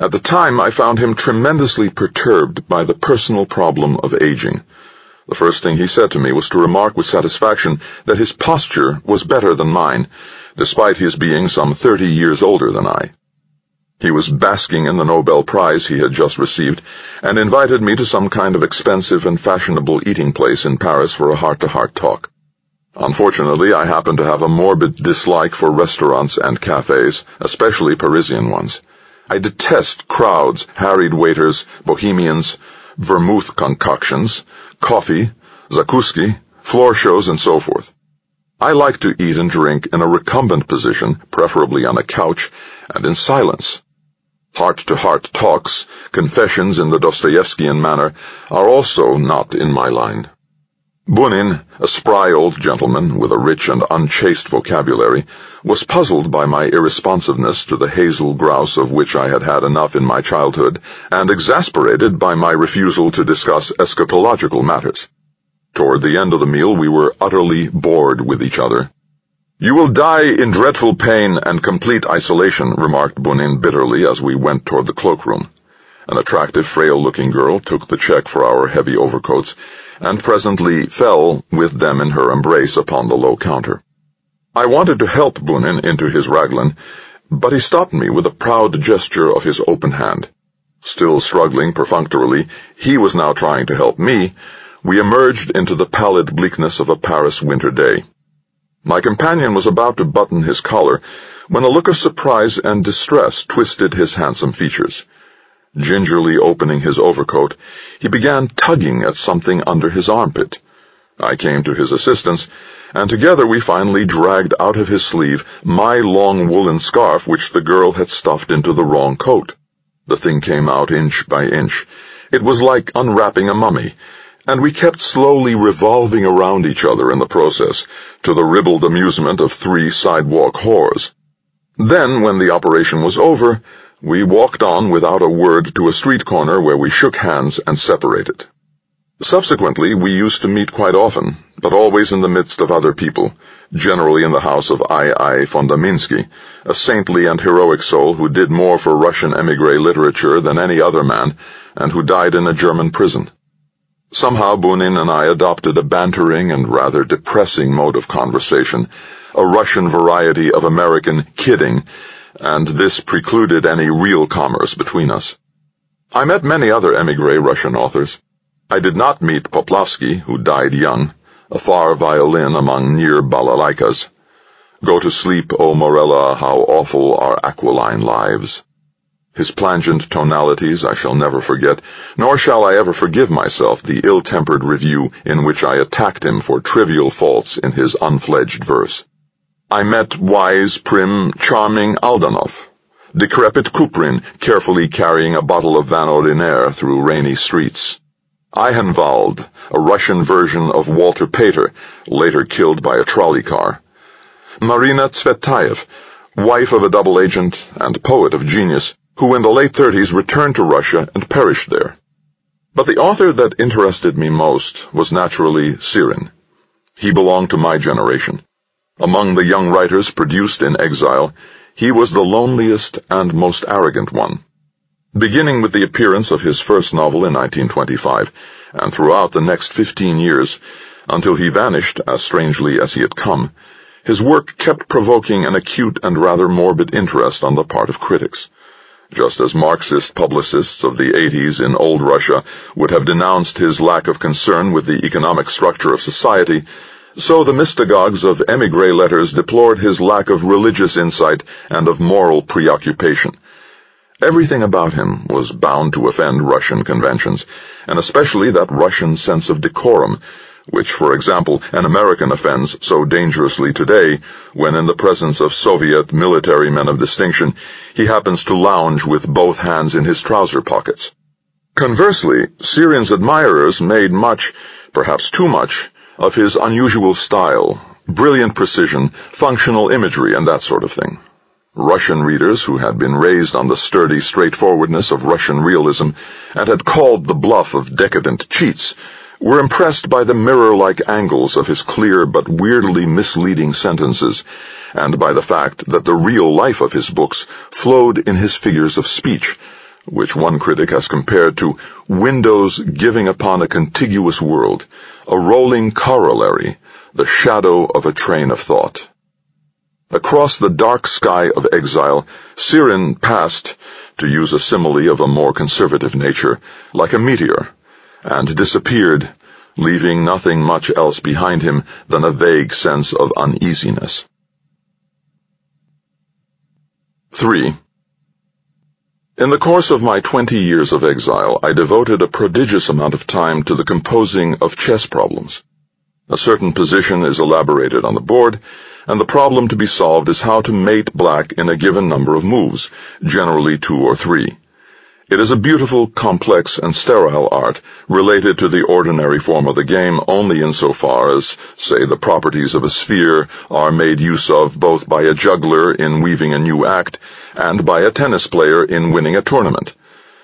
At the time, I found him tremendously perturbed by the personal problem of aging. The first thing he said to me was to remark with satisfaction that his posture was better than mine, despite his being some 30 years older than I. He was basking in the Nobel Prize he had just received, and invited me to some kind of expensive and fashionable eating place in Paris for a heart-to-heart talk. Unfortunately, I happen to have a morbid dislike for restaurants and cafes, especially Parisian ones. I detest crowds, harried waiters, bohemians, vermouth concoctions, coffee, zakouski, floor shows, and so forth. I like to eat and drink in a recumbent position, preferably on a couch, and in silence. Heart-to-heart talks, confessions in the Dostoevskian manner, are also not in my line. Bunin, a spry old gentleman with a rich and unchaste vocabulary, was puzzled by my irresponsiveness to the hazel grouse of which I had had enough in my childhood, and exasperated by my refusal to discuss eschatological matters. Toward the end of the meal we were utterly bored with each other. "You will die in dreadful pain and complete isolation," remarked Bunin bitterly as we went toward the cloakroom. An attractive, frail-looking girl took the check for our heavy overcoats, and presently fell with them in her embrace upon the low counter. I wanted to help Bunin into his raglan, but he stopped me with a proud gesture of his open hand. Still struggling perfunctorily, he was now trying to help me. We emerged into the pallid bleakness of a Paris winter day. My companion was about to button his collar when a look of surprise and distress twisted his handsome features. Gingerly opening his overcoat, he began tugging at something under his armpit. I came to his assistance, and together we finally dragged out of his sleeve my long woolen scarf which the girl had stuffed into the wrong coat. The thing came out inch by inch. It was like unwrapping a mummy, and we kept slowly revolving around each other in the process, to the ribald amusement of 3 sidewalk whores. Then, when the operation was over, we walked on without a word to a street corner where we shook hands and separated. Subsequently, we used to meet quite often, but always in the midst of other people, generally in the house of I. Fondaminsky, a saintly and heroic soul who did more for Russian émigré literature than any other man, and who died in a German prison. Somehow Bunin and I adopted a bantering and rather depressing mode of conversation, a Russian variety of American kidding, and this precluded any real commerce between us. I met many other émigré Russian authors. I did not meet Poplavsky, who died young, a far violin among near balalaikas. Go to sleep, O Morella, how awful are aquiline lives. His plangent tonalities I shall never forget, nor shall I ever forgive myself the ill-tempered review in which I attacked him for trivial faults in his unfledged verse. I met wise, prim, charming Aldanov, decrepit Kuprin carefully carrying a bottle of Van Ordinaire through rainy streets, Eichenwald, a Russian version of Walter Pater, later killed by a trolley car, Marina Tsvetaev, wife of a double agent and poet of genius, who in the late 30s returned to Russia and perished there. But the author that interested me most was naturally Sirin. He belonged to my generation. Among the young writers produced in exile, he was the loneliest and most arrogant one. Beginning with the appearance of his first novel in 1925, and throughout the next 15 years, until he vanished as strangely as he had come, his work kept provoking an acute and rather morbid interest on the part of critics. Just as Marxist publicists of the 80s in old Russia would have denounced his lack of concern with the economic structure of society, so the mystagogues of émigré letters deplored his lack of religious insight and of moral preoccupation. Everything about him was bound to offend Russian conventions, and especially that Russian sense of decorum, which, for example, an American offends so dangerously today when in the presence of Soviet military men of distinction he happens to lounge with both hands in his trouser pockets. Conversely, Sirin's admirers made much, perhaps too much, of his unusual style, brilliant precision, functional imagery, and that sort of thing. Russian readers who had been raised on the sturdy straightforwardness of Russian realism and had called the bluff of decadent cheats were impressed by the mirror-like angles of his clear but weirdly misleading sentences, and by the fact that the real life of his books flowed in his figures of speech, which one critic has compared to windows giving upon a contiguous world, a rolling corollary, the shadow of a train of thought. Across the dark sky of exile, Sirin passed, to use a simile of a more conservative nature, like a meteor, and disappeared, leaving nothing much else behind him than a vague sense of uneasiness. 3. In the course of my 20 years of exile, I devoted a prodigious amount of time to the composing of chess problems. A certain position is elaborated on the board, and the problem to be solved is how to mate black in a given number of moves, generally 2 or 3. It is a beautiful, complex, and sterile art related to the ordinary form of the game only insofar as, say, the properties of a sphere are made use of both by a juggler in weaving a new act and by a tennis player in winning a tournament.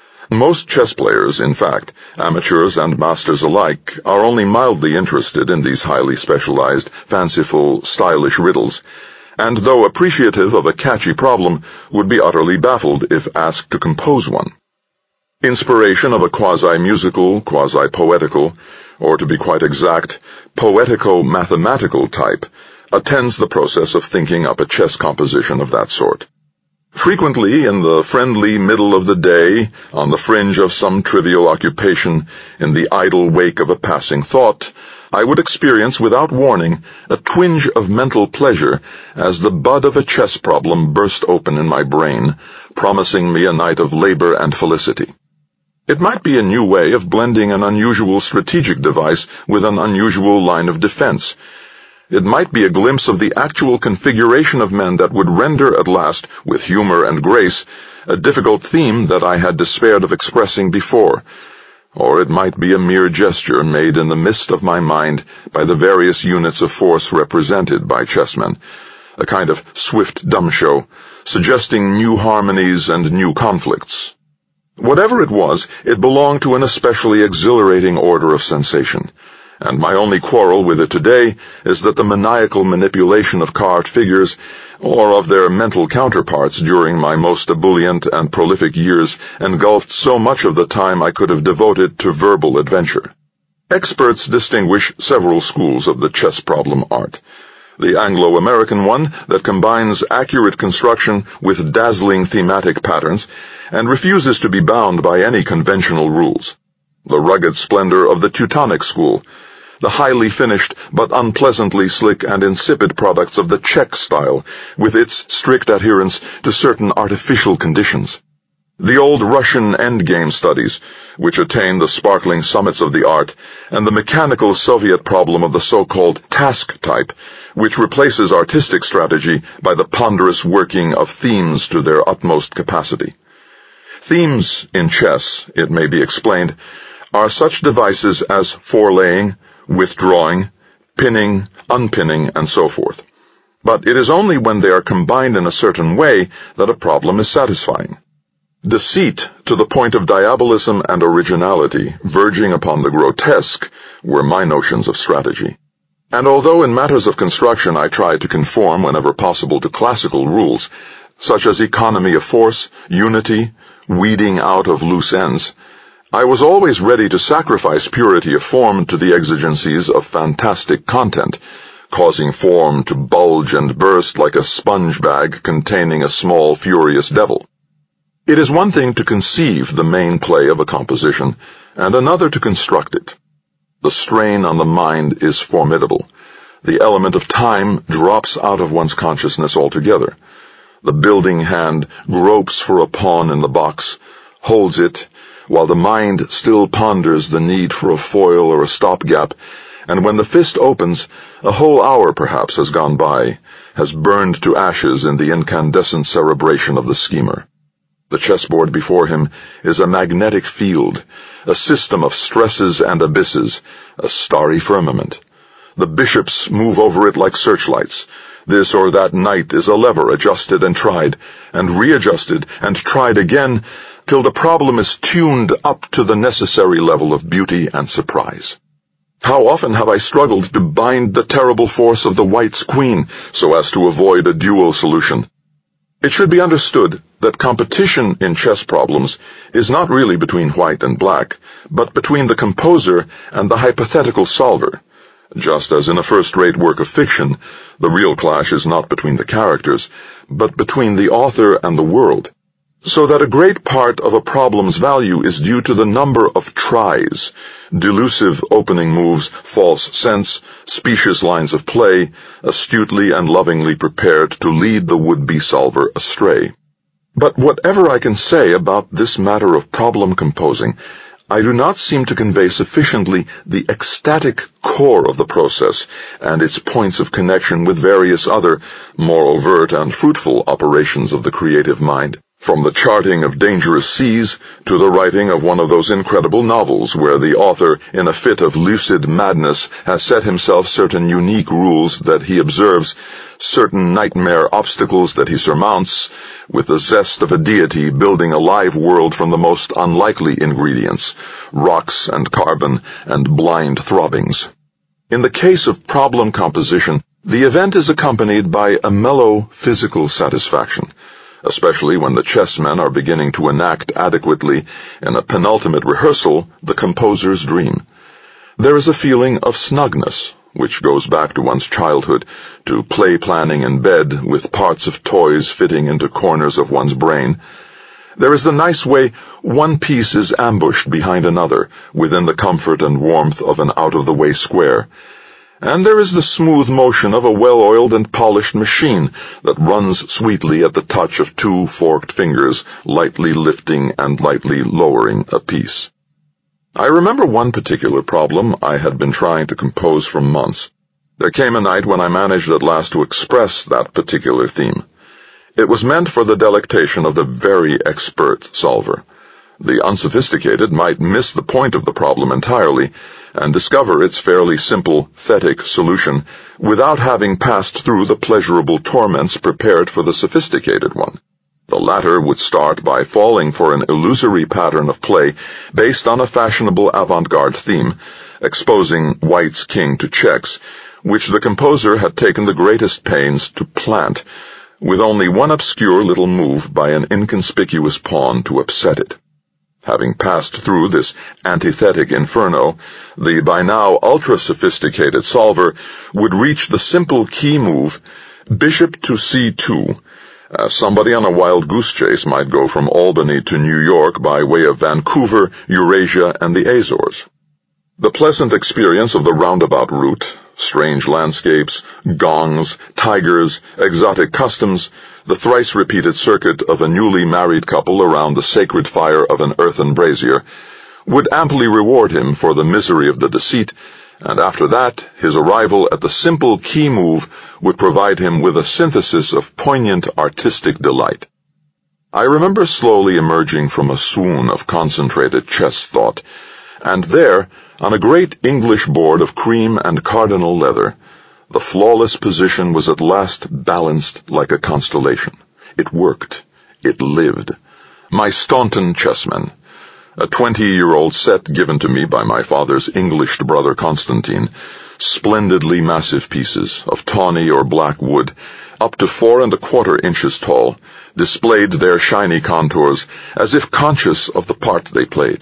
Most chess players, in fact, amateurs and masters alike, are only mildly interested in these highly specialized, fanciful, stylish riddles, and though appreciative of a catchy problem, would be utterly baffled if asked to compose one. Inspiration of a quasi-musical, quasi-poetical, or to be quite exact, poetico-mathematical type attends the process of thinking up a chess composition of that sort. Frequently, in the friendly middle of the day, on the fringe of some trivial occupation, in the idle wake of a passing thought, I would experience without warning a twinge of mental pleasure as the bud of a chess problem burst open in my brain, promising me a night of labor and felicity. It might be a new way of blending an unusual strategic device with an unusual line of defense. It might be a glimpse of the actual configuration of men that would render at last, with humor and grace, a difficult theme that I had despaired of expressing before. Or it might be a mere gesture made in the midst of my mind by the various units of force represented by chessmen, a kind of swift dumb show, suggesting new harmonies and new conflicts. Whatever it was, it belonged to an especially exhilarating order of sensation, and my only quarrel with it today is that the maniacal manipulation of carved figures, or of their mental counterparts during my most ebullient and prolific years, engulfed so much of the time I could have devoted to verbal adventure. Experts distinguish several schools of the chess problem art. The Anglo-American one that combines accurate construction with dazzling thematic patterns and refuses to be bound by any conventional rules. The rugged splendor of the Teutonic school, the highly finished but unpleasantly slick and insipid products of the Czech style, with its strict adherence to certain artificial conditions. The old Russian endgame studies, which attain the sparkling summits of the art, and the mechanical Soviet problem of the so-called task type, which replaces artistic strategy by the ponderous working of themes to their utmost capacity. Themes in chess, it may be explained, are such devices as forelaying, withdrawing, pinning, unpinning, and so forth. But it is only when they are combined in a certain way that a problem is satisfying. Deceit to the point of diabolism and originality, verging upon the grotesque, were my notions of strategy. And although in matters of construction I tried to conform whenever possible to classical rules, such as economy of force, unity, weeding out of loose ends, I was always ready to sacrifice purity of form to the exigencies of fantastic content, causing form to bulge and burst like a sponge bag containing a small furious devil. It is one thing to conceive the main play of a composition, and another to construct it. The strain on the mind is formidable. The element of time drops out of one's consciousness altogether. The building hand gropes for a pawn in the box, holds it, while the mind still ponders the need for a foil or a stopgap, and when the fist opens, a whole hour perhaps has gone by, has burned to ashes in the incandescent cerebration of the schemer. The chessboard before him is a magnetic field, a system of stresses and abysses, a starry firmament. The bishops move over it like searchlights. This or that knight is a lever adjusted and tried, and readjusted and tried again, till the problem is tuned up to the necessary level of beauty and surprise. How often have I struggled to bind the terrible force of the white's queen so as to avoid a dual solution? It should be understood that competition in chess problems is not really between white and black, but between the composer and the hypothetical solver. Just as in a first-rate work of fiction, the real clash is not between the characters, but between the author and the world. So that a great part of a problem's value is due to the number of tries, delusive opening moves, false sense, specious lines of play, astutely and lovingly prepared to lead the would-be solver astray. But whatever I can say about this matter of problem composing, I do not seem to convey sufficiently the ecstatic core of the process and its points of connection with various other, more overt and fruitful operations of the creative mind. From the charting of dangerous seas to the writing of one of those incredible novels where the author, in a fit of lucid madness, has set himself certain unique rules that he observes, certain nightmare obstacles that he surmounts, with the zest of a deity building a live world from the most unlikely ingredients, rocks and carbon and blind throbbings. In the case of problem composition, the event is accompanied by a mellow physical satisfaction, especially when the chessmen are beginning to enact adequately in a penultimate rehearsal the composer's dream. There is a feeling of snugness, which goes back to one's childhood, to play planning in bed with parts of toys fitting into corners of one's brain. There is the nice way one piece is ambushed behind another within the comfort and warmth of an out-of-the-way square. And there is the smooth motion of a well-oiled and polished machine that runs sweetly at the touch of two forked fingers, lightly lifting and lightly lowering a piece. I remember one particular problem I had been trying to compose for months. There came a night when I managed at last to express that particular theme. It was meant for the delectation of the very expert solver. The unsophisticated might miss the point of the problem entirely and discover its fairly simple, thetic solution without having passed through the pleasurable torments prepared for the sophisticated one. The latter would start by falling for an illusory pattern of play based on a fashionable avant-garde theme, exposing white's king to checks, which the composer had taken the greatest pains to plant, with only one obscure little move by an inconspicuous pawn to upset it. Having passed through this antithetic inferno, the by now ultra-sophisticated solver would reach the simple key move, bishop to c2, as somebody on a wild goose chase might go from Albany to New York by way of Vancouver, Eurasia, and the Azores. The pleasant experience of the roundabout route, strange landscapes, gongs, tigers, exotic customs, the thrice-repeated circuit of a newly married couple around the sacred fire of an earthen brazier, would amply reward him for the misery of the deceit, and after that his arrival at the simple key move would provide him with a synthesis of poignant artistic delight. I remember slowly emerging from a swoon of concentrated chess thought, and there, on a great English board of cream and cardinal leather, the flawless position was at last balanced like a constellation. It worked. It lived. My Staunton chessmen, a 20-year-old set given to me by my father's Englished brother Constantine, splendidly massive pieces of tawny or black wood, up to 4¼ inches tall, displayed their shiny contours as if conscious of the part they played.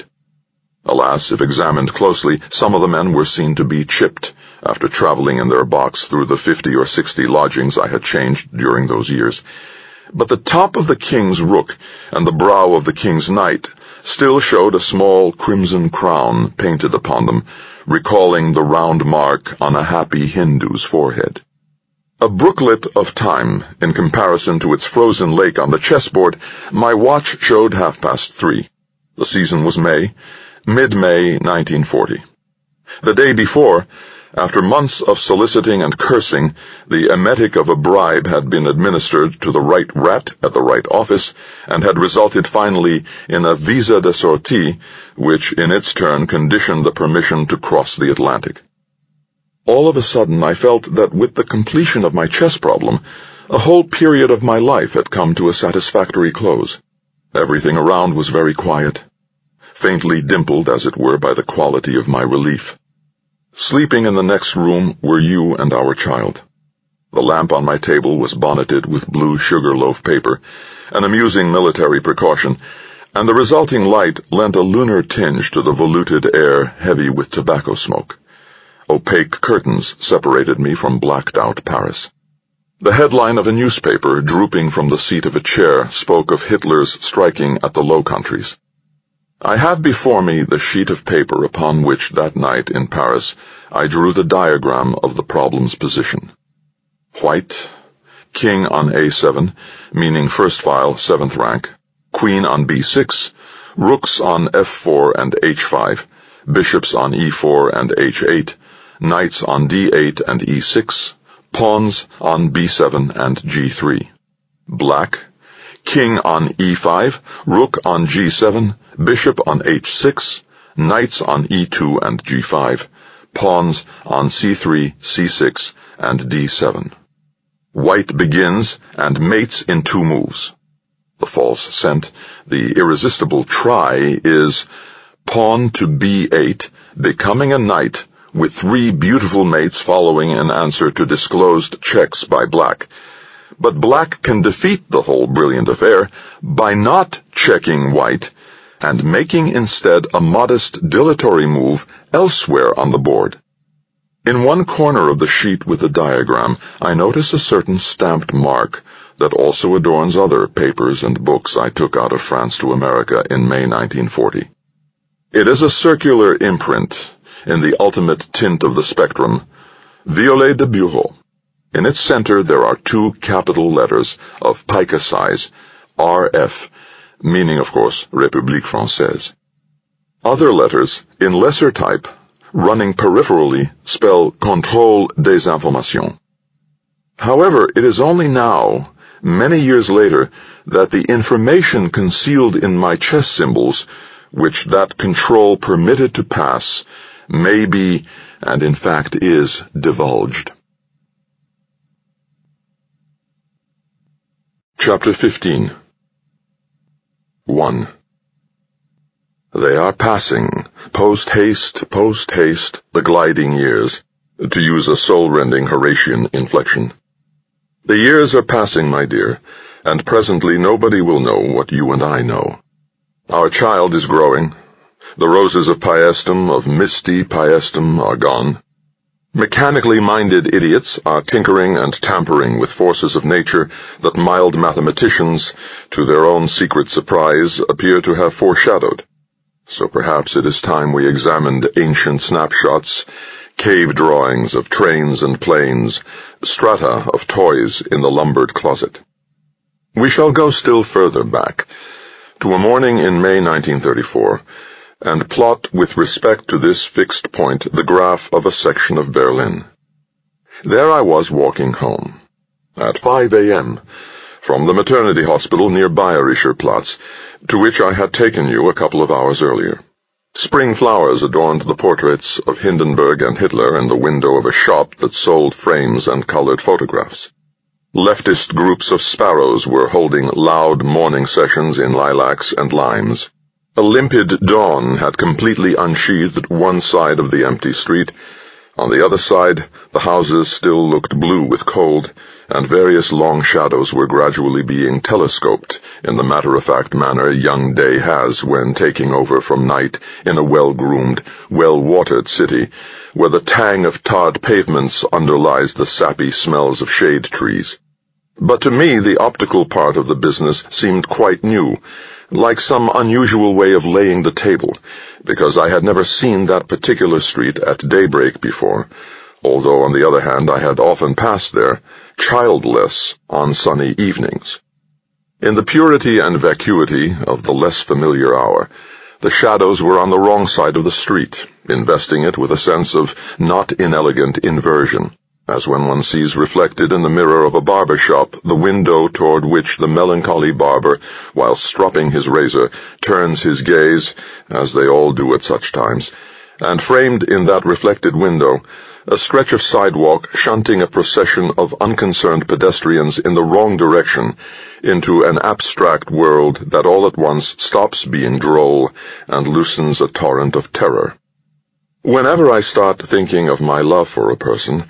Alas, if examined closely, some of the men were seen to be chipped after traveling in their box through the 50 or 60 lodgings I had changed during those years. But the top of the king's rook and the brow of the king's knight still showed a small crimson crown painted upon them, recalling the round mark on a happy Hindu's forehead. A brooklet of time, in comparison to its frozen lake on the chessboard, my watch showed 3:30. The season was May, mid-May 1940. The day before, after months of soliciting and cursing, the emetic of a bribe had been administered to the right rat at the right office, and had resulted finally in a visa de sortie, which in its turn conditioned the permission to cross the Atlantic. All of a sudden I felt that with the completion of my chess problem, a whole period of my life had come to a satisfactory close. Everything around was very quiet, faintly dimpled, as it were, by the quality of my relief. Sleeping in the next room were you and our child. The lamp on my table was bonneted with blue sugar loaf paper, an amusing military precaution, and the resulting light lent a lunar tinge to the voluted air heavy with tobacco smoke. Opaque curtains separated me from blacked-out Paris. The headline of a newspaper drooping from the seat of a chair spoke of Hitler's striking at the Low Countries. I have before me the sheet of paper upon which that night in Paris I drew the diagram of the problem's position. White, king on A7, meaning first file, 7th rank, queen on B6, rooks on F4 and H5, bishops on E4 and H8, knights on D8 and E6, pawns on B7 and G3. Black, king on E5, rook on G7, bishop on H6, knights on E2 and G5, pawns on C3, C6, and D7. White begins and mates in 2 moves. The false scent, the irresistible try, is pawn to B8, becoming a knight, with 3 beautiful mates following in answer to disclosed checks by black. But black can defeat the whole brilliant affair by not checking white and making instead a modest dilatory move elsewhere on the board. In one corner of the sheet with the diagram, I notice a certain stamped mark that also adorns other papers and books I took out of France to America in May 1940. It is a circular imprint, in the ultimate tint of the spectrum, Violet de Bureau. In its center there are 2 capital letters of pica size, RF, meaning, of course, République Française. Other letters, in lesser type, running peripherally, spell Contrôle des Informations. However, it is only now, many years later, that the information concealed in my chess symbols, which that control permitted to pass, may be, and in fact is, divulged. Chapter 15. 1. They are passing, post-haste, the gliding years, to use a soul-rending Horatian inflection. The years are passing, my dear, and presently nobody will know what you and I know. Our child is growing. The roses of Paestum, of misty Paestum, are gone. Mechanically minded idiots are tinkering and tampering with forces of nature that mild mathematicians, to their own secret surprise, appear to have foreshadowed. So perhaps it is time we examined ancient snapshots, cave drawings of trains and planes, strata of toys in the lumbered closet. We shall go still further back, to a morning in May 1934, and plot with respect to this fixed point the graph of a section of Berlin. There I was walking home, at 5 a.m., from the maternity hospital near Bayerischer Platz, to which I had taken you a couple of hours earlier. Spring flowers adorned the portraits of Hindenburg and Hitler in the window of a shop that sold frames and colored photographs. Leftist groups of sparrows were holding loud morning sessions in lilacs and limes. A limpid dawn had completely unsheathed one side of the empty street. On the other side, the houses still looked blue with cold, and various long shadows were gradually being telescoped in the matter-of-fact manner young day has when taking over from night in a well-groomed, well-watered city, where the tang of tarred pavements underlies the sappy smells of shade trees. But to me the optical part of the business seemed quite new, like some unusual way of laying the table, because I had never seen that particular street at daybreak before, although on the other hand I had often passed there, childless, on sunny evenings. In the purity and vacuity of the less familiar hour, the shadows were on the wrong side of the street, investing it with a sense of not inelegant inversion, as when one sees reflected in the mirror of a barber shop the window toward which the melancholy barber, while stropping his razor, turns his gaze, as they all do at such times, and framed in that reflected window, a stretch of sidewalk shunting a procession of unconcerned pedestrians in the wrong direction into an abstract world that all at once stops being droll and loosens a torrent of terror. Whenever I start thinking of my love for a person,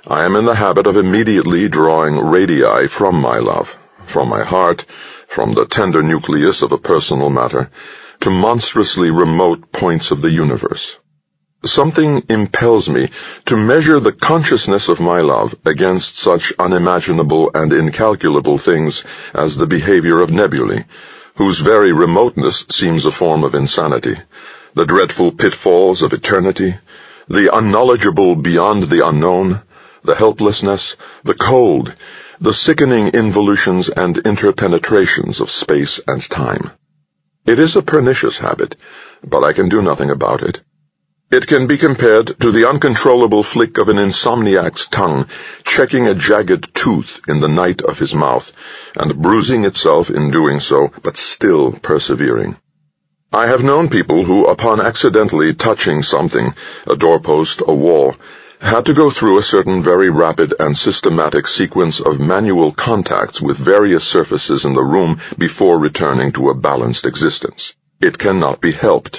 I am in the habit of immediately drawing radii from my love, from my heart, from the tender nucleus of a personal matter, to monstrously remote points of the universe. Something impels me to measure the consciousness of my love against such unimaginable and incalculable things as the behavior of nebulae, whose very remoteness seems a form of insanity, the dreadful pitfalls of eternity, the unknowledgeable beyond the unknown, the helplessness, the cold, the sickening involutions and interpenetrations of space and time. It is a pernicious habit, but I can do nothing about it. It can be compared to the uncontrollable flick of an insomniac's tongue checking a jagged tooth in the night of his mouth, and bruising itself in doing so, but still persevering. I have known people who, upon accidentally touching something, a doorpost, a wall, had to go through a certain very rapid and systematic sequence of manual contacts with various surfaces in the room before returning to a balanced existence. It cannot be helped.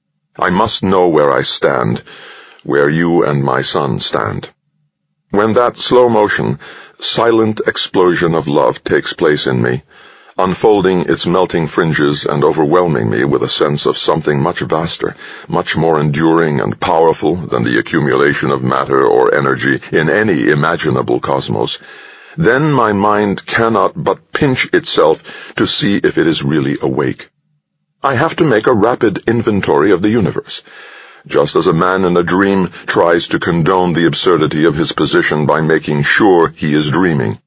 I must know where I stand, where you and my son stand. When that slow-motion, silent explosion of love takes place in me, unfolding its melting fringes and overwhelming me with a sense of something much vaster, much more enduring and powerful than the accumulation of matter or energy in any imaginable cosmos, then my mind cannot but pinch itself to see if it is really awake. I have to make a rapid inventory of the universe, just as a man in a dream tries to condone the absurdity of his position by making sure he is dreaming.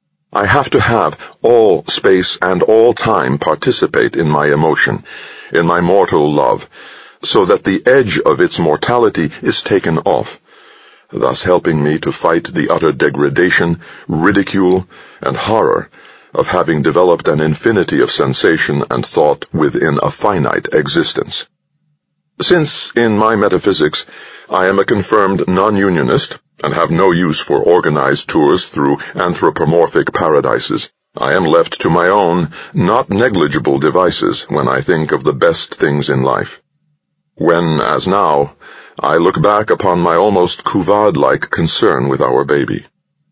I have to have all space and all time participate in my emotion, in my mortal love, so that the edge of its mortality is taken off, thus helping me to fight the utter degradation, ridicule, and horror of having developed an infinity of sensation and thought within a finite existence. Since, in my metaphysics, I am a confirmed non-unionist and have no use for organized tours through anthropomorphic paradises, I am left to my own, not negligible devices when I think of the best things in life. When, as now, I look back upon my almost Kuvad-like concern with our baby.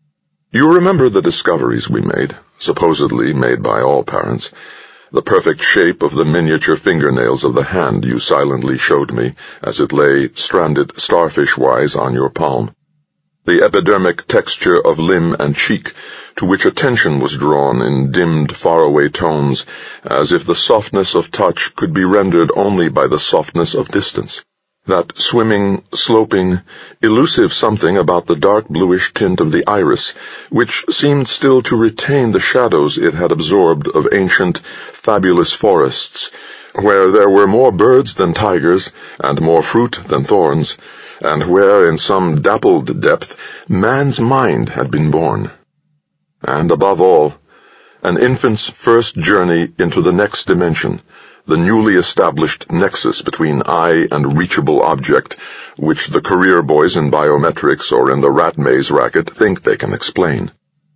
You remember the discoveries we made, supposedly made by all parents, the perfect shape of the miniature fingernails of the hand you silently showed me as it lay stranded starfish-wise on your palm, the epidermic texture of limb and cheek to which attention was drawn in dimmed faraway tones, as if the softness of touch could be rendered only by the softness of distance. That swimming, sloping, elusive something about the dark bluish tint of the iris, which seemed still to retain the shadows it had absorbed of ancient, fabulous forests, where there were more birds than tigers, and more fruit than thorns, and where, in some dappled depth, man's mind had been born. And, above all, an infant's first journey into the next dimension, the newly established nexus between eye and reachable object, which the career boys in biometrics or in the rat maze racket think they can explain.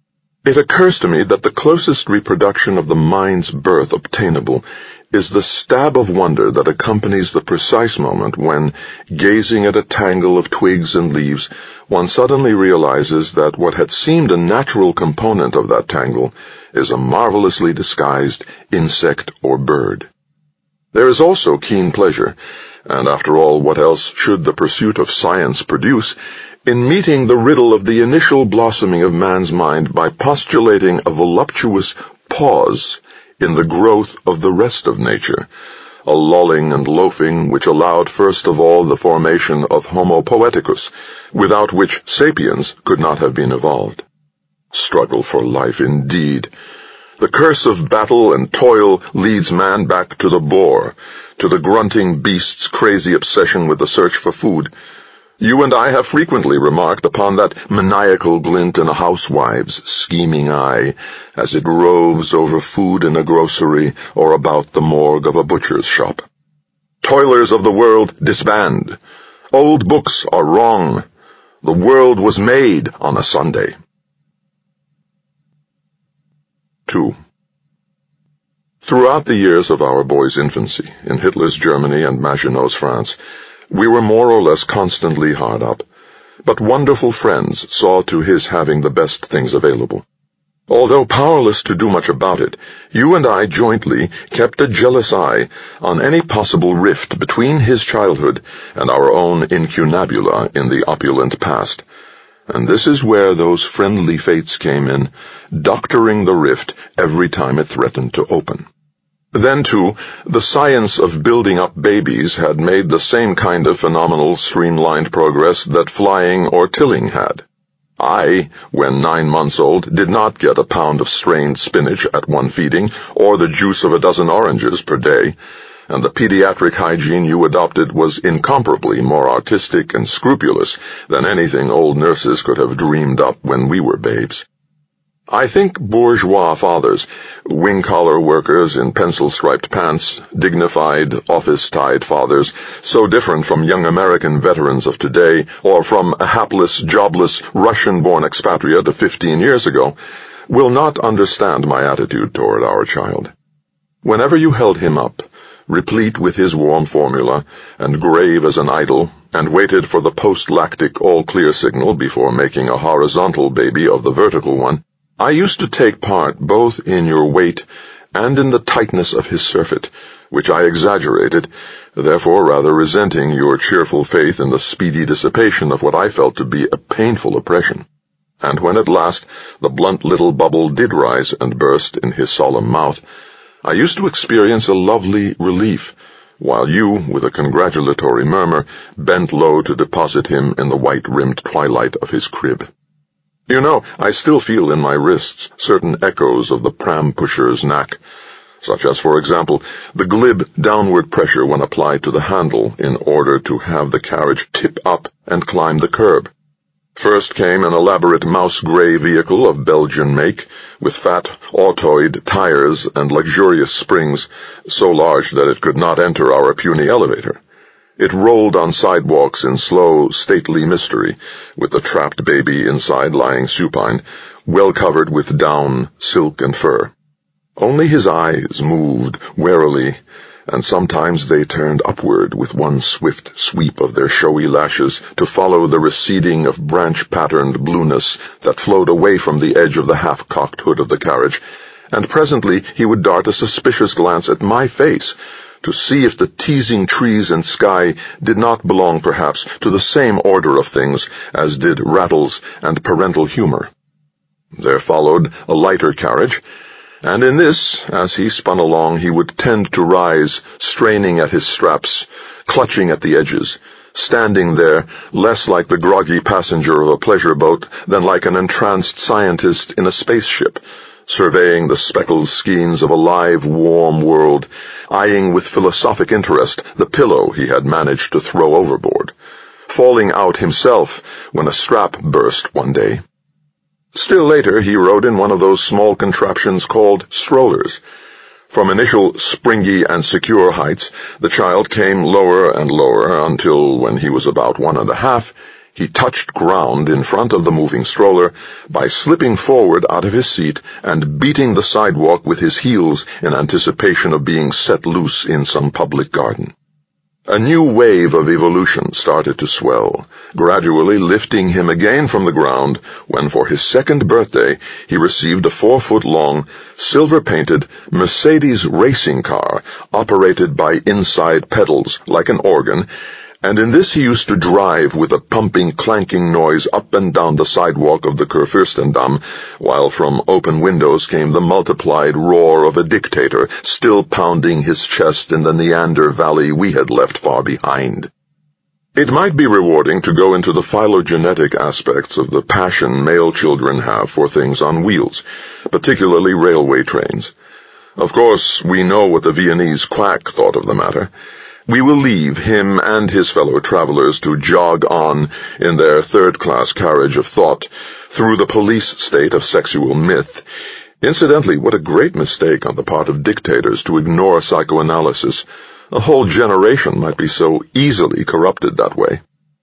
It occurs to me that the closest reproduction of the mind's birth obtainable is the stab of wonder that accompanies the precise moment when, gazing at a tangle of twigs and leaves, one suddenly realizes that what had seemed a natural component of that tangle is a marvelously disguised insect or bird. There is also keen pleasure, and after all, what else should the pursuit of science produce, in meeting the riddle of the initial blossoming of man's mind by postulating a voluptuous pause in the growth of the rest of nature, a lulling and loafing which allowed first of all the formation of Homo poeticus, without which sapiens could not have been evolved. Struggle for life, indeed! The curse of battle and toil leads man back to the boar, to the grunting beast's crazy obsession with the search for food. You and I have frequently remarked upon that maniacal glint in a housewife's scheming eye as it roves over food in a grocery or about the morgue of a butcher's shop. Toilers of the world, disband. Old books are wrong. The world was made on a Sunday. 2. Throughout the years of our boy's infancy, in Hitler's Germany and Maginot's France, we were more or less constantly hard up, but wonderful friends saw to his having the best things available. Although powerless to do much about it, you and I jointly kept a jealous eye on any possible rift between his childhood and our own incunabula in the opulent past. And this is where those friendly fates came in, doctoring the rift every time it threatened to open. Then, too, the science of building up babies had made the same kind of phenomenal streamlined progress that flying or tilling had. I, when 9 months old, did not get a pound of strained spinach at one feeding, or the juice of a dozen oranges per day, and the pediatric hygiene you adopted was incomparably more artistic and scrupulous than anything old nurses could have dreamed up when we were babes. I think bourgeois fathers, wing-collar workers in pencil-striped pants, dignified, office-tied fathers, so different from young American veterans of today, or from a hapless, jobless, Russian-born expatriate of 15 years ago, will not understand my attitude toward our child. Whenever you held him up, replete with his warm formula, and grave as an idol, and waited for the post-lactic all-clear signal before making a horizontal baby of the vertical one, I used to take part both in your weight and in the tightness of his surfeit, which I exaggerated, therefore rather resenting your cheerful faith in the speedy dissipation of what I felt to be a painful oppression. And when at last the blunt little bubble did rise and burst in his solemn mouth, I used to experience a lovely relief, while you, with a congratulatory murmur, bent low to deposit him in the white-rimmed twilight of his crib. You know, I still feel in my wrists certain echoes of the pram-pusher's knack, such as, for example, the glib downward pressure when applied to the handle in order to have the carriage tip up and climb the curb. First came an elaborate mouse-gray vehicle of Belgian make, with fat, autoid tires and luxurious springs, so large that it could not enter our puny elevator. It rolled on sidewalks in slow, stately mystery, with the trapped baby inside lying supine, well covered with down, silk, and fur. Only his eyes moved warily, and sometimes they turned upward with one swift sweep of their showy lashes to follow the receding of branch-patterned blueness that flowed away from the edge of the half-cocked hood of the carriage, and presently he would dart a suspicious glance at my face, to see if the teasing trees and sky did not belong perhaps to the same order of things as did rattles and parental humor. There followed a lighter carriage, and in this, as he spun along, he would tend to rise, straining at his straps, clutching at the edges, standing there less like the groggy passenger of a pleasure boat than like an entranced scientist in a spaceship, surveying the speckled skeins of a live, warm world, eyeing with philosophic interest the pillow he had managed to throw overboard, falling out himself when a strap burst one day. Still later he rode in one of those small contraptions called strollers. From initial springy and secure heights, the child came lower and lower until, when he was about 1.5, he touched ground in front of the moving stroller by slipping forward out of his seat and beating the sidewalk with his heels in anticipation of being set loose in some public garden. A new wave of evolution started to swell, gradually lifting him again from the ground when for his 2nd birthday he received a 4-foot-long, silver-painted Mercedes racing car operated by inside pedals like an organ, and in this he used to drive with a pumping, clanking noise up and down the sidewalk of the Kurfürstendamm, while from open windows came the multiplied roar of a dictator still pounding his chest in the Neander Valley we had left far behind. It might be rewarding to go into the phylogenetic aspects of the passion male children have for things on wheels, particularly railway trains. Of course, we know what the Viennese quack thought of the matter. We will leave him and his fellow travelers to jog on in their 3rd-class carriage of thought through the police state of sexual myth. Incidentally, what a great mistake on the part of dictators to ignore psychoanalysis. A whole generation might be so easily corrupted that way.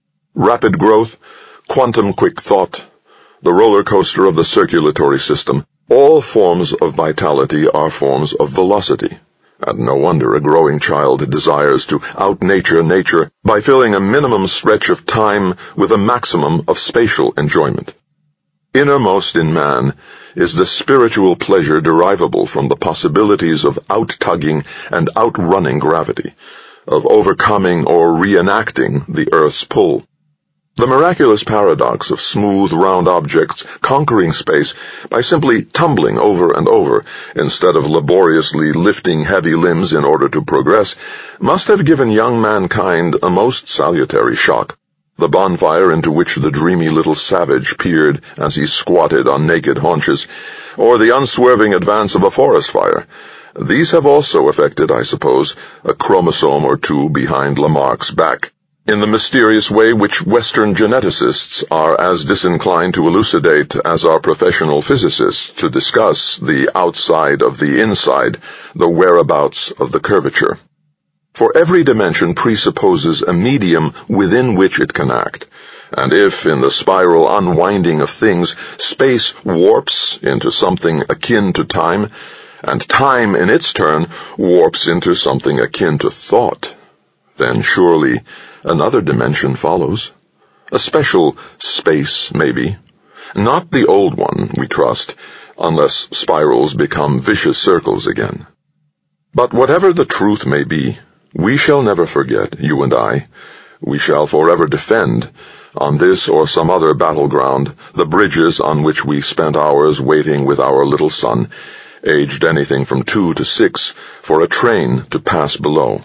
Rapid growth, quantum-quick thought, the roller coaster of the circulatory system, all forms of vitality are forms of velocity. And no wonder a growing child desires to out-nature nature by filling a minimum stretch of time with a maximum of spatial enjoyment. Innermost in man is the spiritual pleasure derivable from the possibilities of out-tugging and outrunning gravity, of overcoming or reenacting the Earth's pull. The miraculous paradox of smooth, round objects conquering space by simply tumbling over and over instead of laboriously lifting heavy limbs in order to progress must have given young mankind a most salutary shock. The bonfire into which the dreamy little savage peered as he squatted on naked haunches, or the unswerving advance of a forest fire. These have also affected, I suppose, a chromosome or two behind Lamarck's back, in the mysterious way which Western geneticists are as disinclined to elucidate as are professional physicists to discuss the outside of the inside, the whereabouts of the curvature. For every dimension presupposes a medium within which it can act, and if, in the spiral unwinding of things, space warps into something akin to time, and time in its turn warps into something akin to thought, then surely another dimension follows. A special space, maybe. Not the old one, we trust, unless spirals become vicious circles again. But whatever the truth may be, we shall never forget, you and I. We shall forever defend, on this or some other battleground, the bridges on which we spent hours waiting with our little son, aged anything from 2 to 6, for a train to pass below.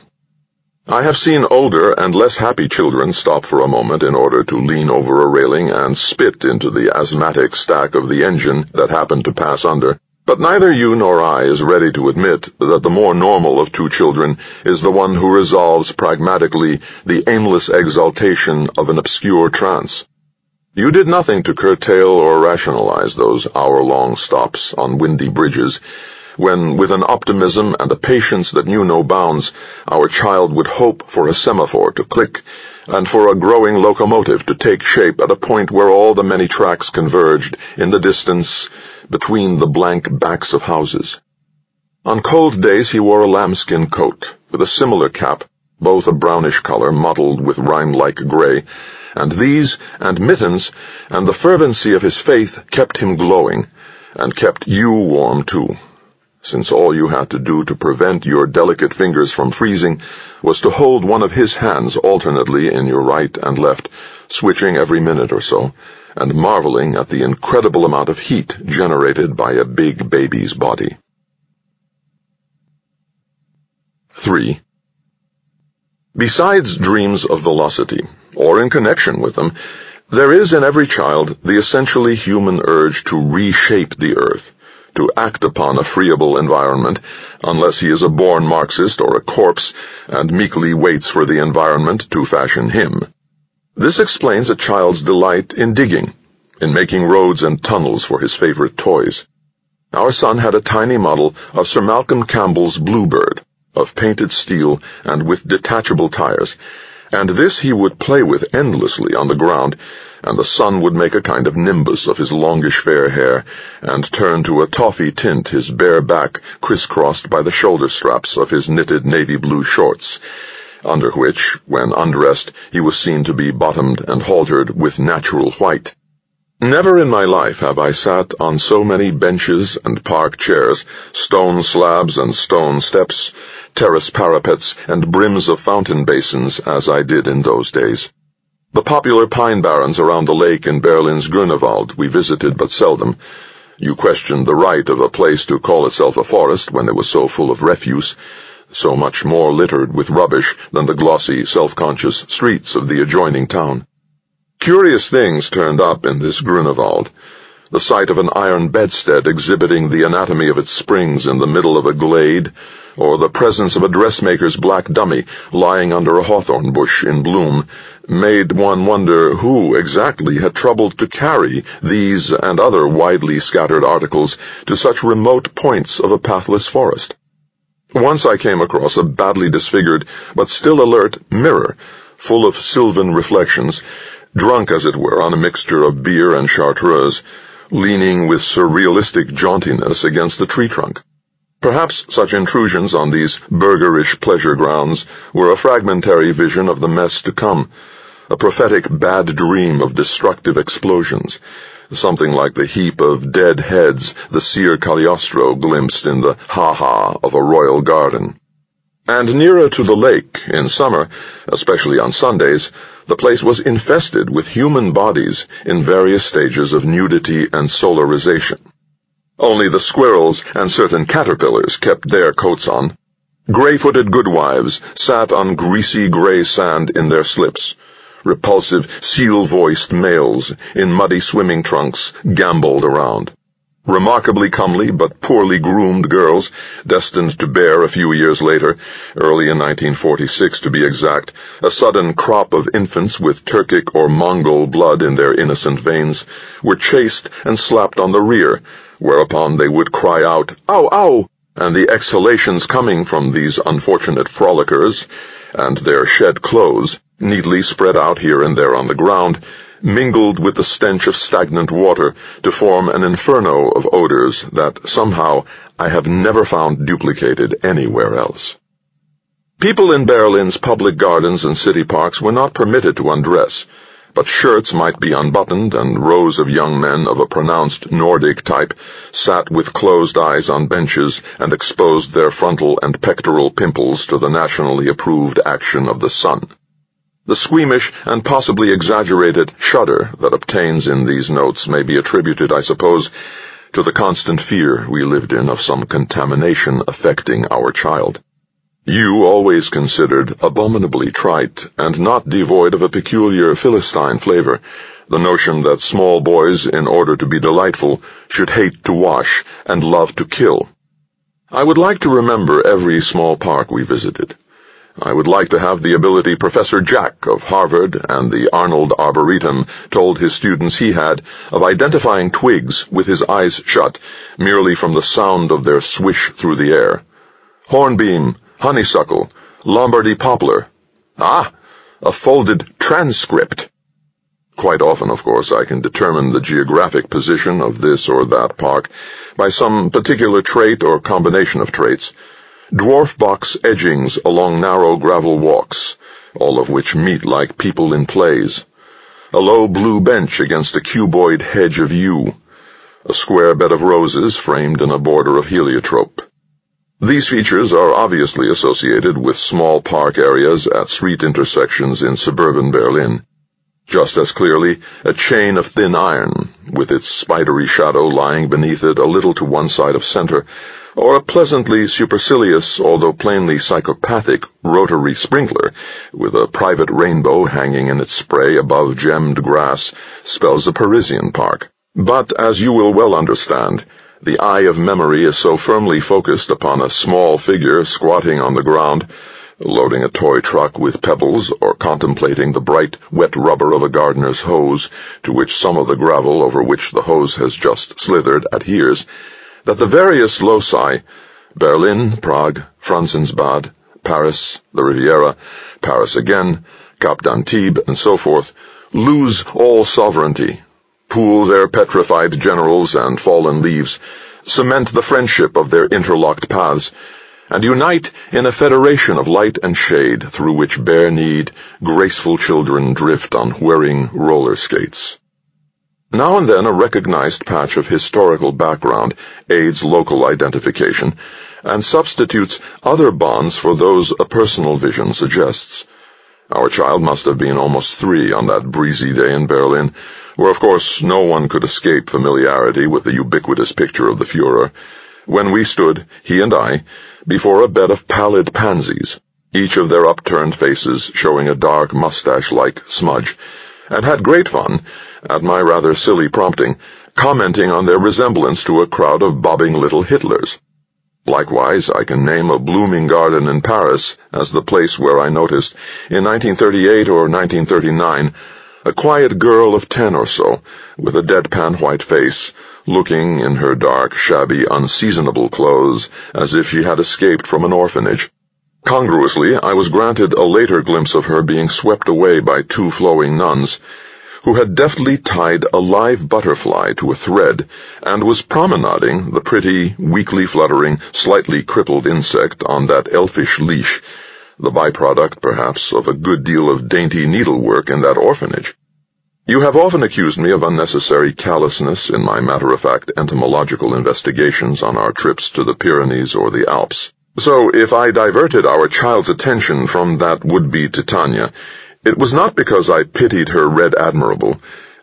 I have seen older and less happy children stop for a moment in order to lean over a railing and spit into the asthmatic stack of the engine that happened to pass under, but neither you nor I is ready to admit that the more normal of two children is the one who resolves pragmatically the aimless exaltation of an obscure trance. You did nothing to curtail or rationalize those hour-long stops on windy bridges, when, with an optimism and a patience that knew no bounds, our child would hope for a semaphore to click, and for a growing locomotive to take shape at a point where all the many tracks converged in the distance between the blank backs of houses. On cold days he wore a lambskin coat, with a similar cap, both a brownish color mottled with rime-like gray, and these, and mittens, and the fervency of his faith kept him glowing, and kept you warm too, since all you had to do to prevent your delicate fingers from freezing was to hold one of his hands alternately in your right and left, switching every minute or so, and marveling at the incredible amount of heat generated by a big baby's body. 3. Besides dreams of velocity, or in connection with them, there is in every child the essentially human urge to reshape the earth, to act upon a friable environment, unless he is a born Marxist or a corpse, and meekly waits for the environment to fashion him. This explains a child's delight in digging, in making roads and tunnels for his favorite toys. Our son had a tiny model of Sir Malcolm Campbell's Bluebird, of painted steel and with detachable tires, and this he would play with endlessly on the ground, and the sun would make a kind of nimbus of his longish fair hair, and turn to a toffee tint his bare back crisscrossed by the shoulder straps of his knitted navy blue shorts, under which, when undressed, he was seen to be bottomed and haltered with natural white. Never in my life have I sat on so many benches and park chairs, stone slabs and stone steps, terrace parapets and brims of fountain basins as I did in those days. The popular pine barrens around the lake in Berlin's Grunewald we visited but seldom. You questioned the right of a place to call itself a forest when it was so full of refuse, so much more littered with rubbish than the glossy, self-conscious streets of the adjoining town. Curious things turned up in this Grunewald. The sight of an iron bedstead exhibiting the anatomy of its springs in the middle of a glade, or the presence of a dressmaker's black dummy lying under a hawthorn bush in bloom, made one wonder who exactly had troubled to carry these and other widely scattered articles to such remote points of a pathless forest. Once I came across a badly disfigured but still alert mirror, full of sylvan reflections, drunk as it were on a mixture of beer and chartreuse, leaning with surrealistic jauntiness against the tree trunk. Perhaps such intrusions on these burgherish pleasure grounds were a fragmentary vision of the mess to come, a prophetic bad dream of destructive explosions, something like the heap of dead heads the seer Cagliostro glimpsed in the ha-ha of a royal garden. And nearer to the lake, in summer, especially on Sundays, the place was infested with human bodies in various stages of nudity and solarization. Only the squirrels and certain caterpillars kept their coats on. Gray-footed goodwives sat on greasy gray sand in their slips. Repulsive, seal-voiced males in muddy swimming trunks gamboled around. Remarkably comely but poorly groomed girls, destined to bear a few years later, early in 1946 to be exact, a sudden crop of infants with Turkic or Mongol blood in their innocent veins, were chased and slapped on the rear, whereupon they would cry out, "Ow, ow!" and the exhalations coming from these unfortunate frolickers, and their shed clothes, neatly spread out here and there on the ground, mingled with the stench of stagnant water to form an inferno of odors that somehow I have never found duplicated anywhere else. People in Berlin's public gardens and city parks were not permitted to undress, but shirts might be unbuttoned, and rows of young men of a pronounced Nordic type sat with closed eyes on benches and exposed their frontal and pectoral pimples to the nationally approved action of the sun. The squeamish and possibly exaggerated shudder that obtains in these notes may be attributed, I suppose, to the constant fear we lived in of some contamination affecting our child. You always considered abominably trite and not devoid of a peculiar Philistine flavor, the notion that small boys, in order to be delightful, should hate to wash and love to kill. I would like to remember every small park we visited. I would like to have the ability Professor Jack of Harvard and the Arnold Arboretum told his students he had of identifying twigs with his eyes shut, merely from the sound of their swish through the air. Hornbeam, honeysuckle, Lombardy poplar. Ah, a folded transcript. Quite often, of course, I can determine the geographic position of this or that park by some particular trait or combination of traits. Dwarf box edgings along narrow gravel walks, all of which meet like people in plays. A low blue bench against a cuboid hedge of yew. A square bed of roses framed in a border of heliotrope. These features are obviously associated with small park areas at street intersections in suburban Berlin. Just as clearly, a chain of thin iron, with its spidery shadow lying beneath it a little to one side of center, or a pleasantly supercilious, although plainly psychopathic, rotary sprinkler, with a private rainbow hanging in its spray above gemmed grass, spells a Parisian park. But, as you will well understand, the eye of memory is so firmly focused upon a small figure squatting on the ground, loading a toy truck with pebbles, or contemplating the bright, wet rubber of a gardener's hose, to which some of the gravel over which the hose has just slithered adheres, that the various loci, Berlin, Prague, Franzensbad, Paris, the Riviera, Paris again, Cap d'Antibes, and so forth, lose all sovereignty, pool their petrified generals and fallen leaves, cement the friendship of their interlocked paths, and unite in a federation of light and shade through which bare-kneed, graceful children drift on whirring roller skates. Now and then a recognized patch of historical background aids local identification and substitutes other bonds for those a personal vision suggests. Our child must have been almost 3 on that breezy day in Berlin, where of course no one could escape familiarity with the ubiquitous picture of the Führer, when we stood, he and I, before a bed of pallid pansies, each of their upturned faces showing a dark mustache-like smudge, and had great fun, at my rather silly prompting, commenting on their resemblance to a crowd of bobbing little Hitlers. Likewise, I can name a blooming garden in Paris as the place where I noticed, in 1938 or 1939, a quiet girl of 10 or so, with a deadpan white face, looking, in her dark, shabby, unseasonable clothes, as if she had escaped from an orphanage. Congruously, I was granted a later glimpse of her being swept away by 2 flowing nuns, who had deftly tied a live butterfly to a thread and was promenading the pretty, weakly fluttering, slightly crippled insect on that elfish leash, the byproduct, perhaps, of a good deal of dainty needlework in that orphanage. You have often accused me of unnecessary callousness in my matter-of-fact entomological investigations on our trips to the Pyrenees or the Alps. So, if I diverted our child's attention from that would-be Titania, it was not because I pitied her Red Admiral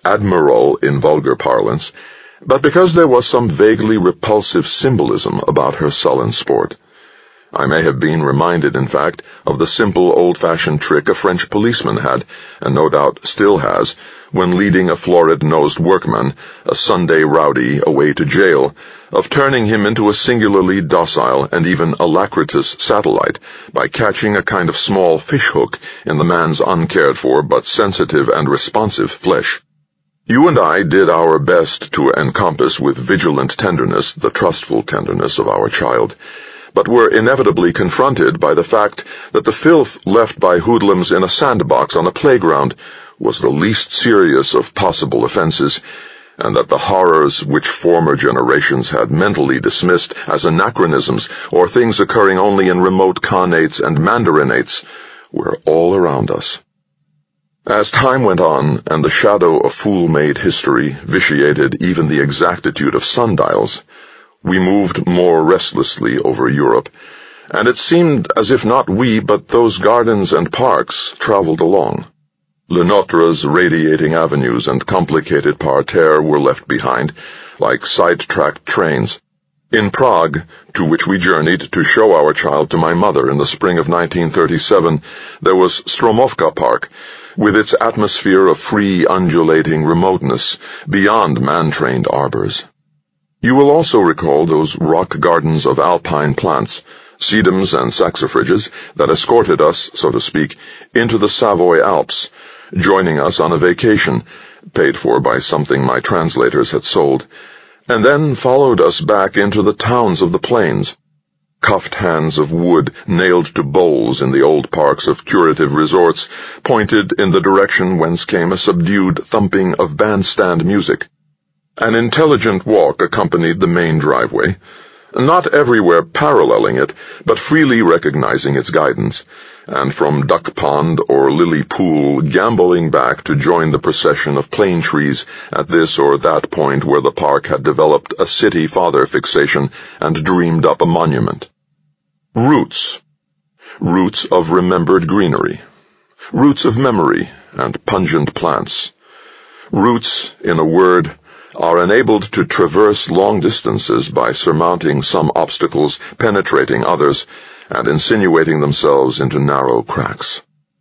in vulgar parlance, but because there was some vaguely repulsive symbolism about her sullen sport. I may have been reminded, in fact, of the simple old-fashioned trick a French policeman had, and no doubt still has, when leading a florid-nosed workman, a Sunday rowdy, away to jail, of turning him into a singularly docile and even alacritous satellite by catching a kind of small fish-hook in the man's uncared-for but sensitive and responsive flesh. You and I did our best to encompass with vigilant tenderness the trustful tenderness of our child, but were inevitably confronted by the fact that the filth left by hoodlums in a sandbox on a playground was the least serious of possible offenses, and that the horrors which former generations had mentally dismissed as anachronisms or things occurring only in remote khanates and mandarinates were all around us. As time went on, and the shadow of fool-made history vitiated even the exactitude of sundials, we moved more restlessly over Europe, and it seemed as if not we but those gardens and parks traveled along. Le Notre's radiating avenues and complicated parterre were left behind, like sidetracked trains. In Prague, to which we journeyed to show our child to my mother in the spring of 1937, there was Stromovka Park, with its atmosphere of free, undulating remoteness, beyond man-trained arbors. You will also recall those rock gardens of alpine plants, sedums and saxifrages, that escorted us, so to speak, into the Savoy Alps, joining us on a vacation, paid for by something my translators had sold, and then followed us back into the towns of the plains. Cuffed hands of wood nailed to bowls in the old parks of curative resorts pointed in the direction whence came a subdued thumping of bandstand music. An intelligent walk accompanied the main driveway, not everywhere paralleling it, but freely recognizing its guidance, and from Duck Pond or Lily Pool gamboling back to join the procession of plane trees at this or that point where the park had developed a city father fixation and dreamed up a monument. Roots. Roots of remembered greenery. Roots of memory and pungent plants. Roots, in a word, are enabled to traverse long distances by surmounting some obstacles, penetrating others, and insinuating themselves into narrow cracks.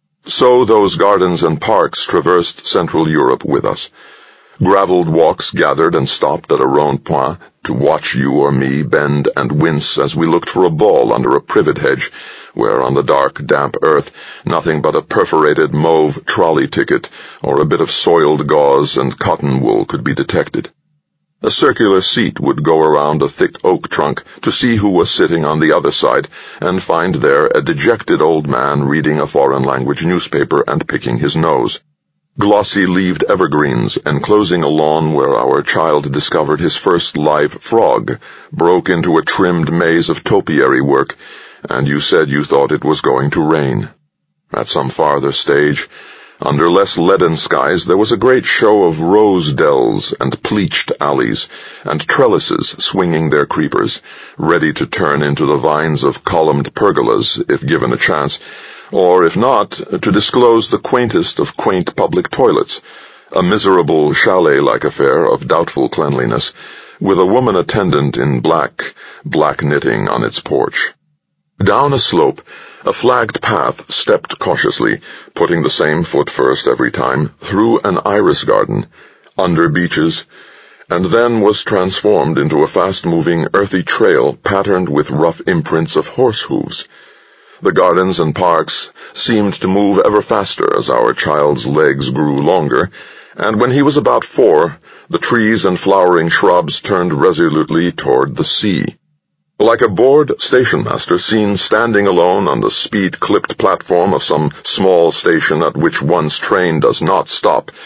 So those gardens and parks traversed Central Europe with us. Gravelled walks gathered and stopped at a rond-point to watch you or me bend and wince as we looked for a ball under a privet hedge, where on the dark, damp earth nothing but a perforated mauve trolley ticket or a bit of soiled gauze and cotton wool could be detected. A circular seat would go around a thick oak trunk to see who was sitting on the other side, and find there a dejected old man reading a foreign-language newspaper and picking his nose. Glossy-leaved evergreens enclosing a lawn where our child discovered his first live frog broke into a trimmed maze of topiary work, and you said you thought it was going to rain. At some farther stage, under less leaden skies, there was a great show of rose dells and pleached alleys, and trellises swinging their creepers, ready to turn into the vines of columned pergolas if given a chance, or, if not, to disclose the quaintest of quaint public toilets, a miserable chalet-like affair of doubtful cleanliness, with a woman attendant in black knitting on its porch. Down a slope, a flagged path stepped cautiously, putting the same foot first every time, through an iris garden, under beeches, and then was transformed into a fast-moving, earthy trail patterned with rough imprints of horse hooves. The gardens and parks seemed to move ever faster as our child's legs grew longer, and when he was about 4, the trees and flowering shrubs turned resolutely toward the sea. Like a bored station-master seen standing alone on the speed-clipped platform of some small station at which one's train does not stop,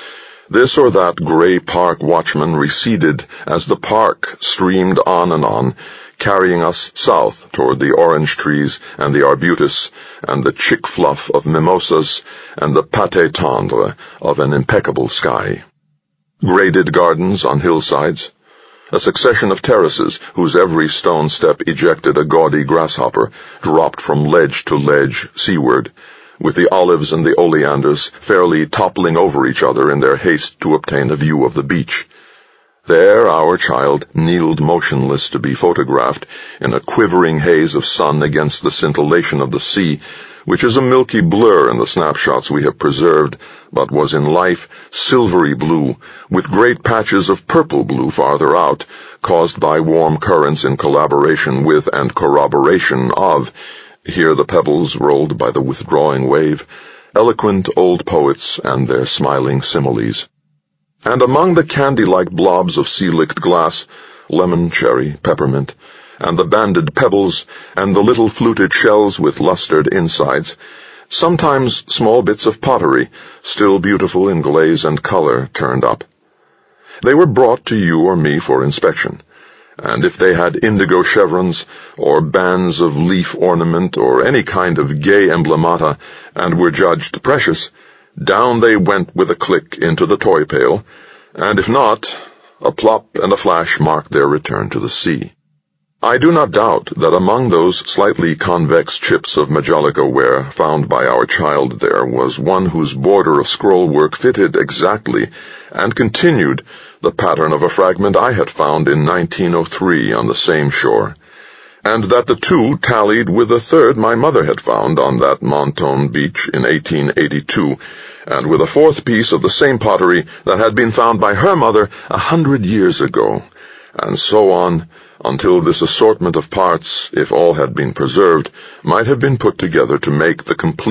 This or that gray park watchman receded as the park streamed on and on, carrying us south toward the orange trees and the arbutus and the chick fluff of mimosas and the pâté tendre of an impeccable sky. Graded gardens on hillsides, a succession of terraces whose every stone step ejected a gaudy grasshopper, dropped from ledge to ledge seaward, with the olives and the oleanders fairly toppling over each other in their haste to obtain a view of the beach. There our child kneeled motionless to be photographed in a quivering haze of sun against the scintillation of the sea, which is a milky blur in the snapshots we have preserved, but was in life silvery blue, with great patches of purple blue farther out, caused by warm currents in collaboration with and corroboration of, here the pebbles rolled by the withdrawing wave, eloquent old poets and their smiling similes. And among the candy-like blobs of sea-licked glass, lemon, cherry, peppermint, and the banded pebbles, and the little fluted shells with lustered insides, sometimes small bits of pottery, still beautiful in glaze and color, turned up. They were brought to you or me for inspection, and if they had indigo chevrons, or bands of leaf ornament, or any kind of gay emblemata, and were judged precious, down they went with a click into the toy pail, and if not, a plop and a flash marked their return to the sea. I do not doubt that among those slightly convex chips of Majolica ware found by our child there was one whose border of scrollwork fitted exactly and continued the pattern of a fragment I had found in 1903 on the same shore, and that the two tallied with a third my mother had found on that Mentone beach in 1882, and with a fourth piece of the same pottery that had been found by her mother 100 years ago, and so on, until this assortment of parts, if all had been preserved, might have been put together to make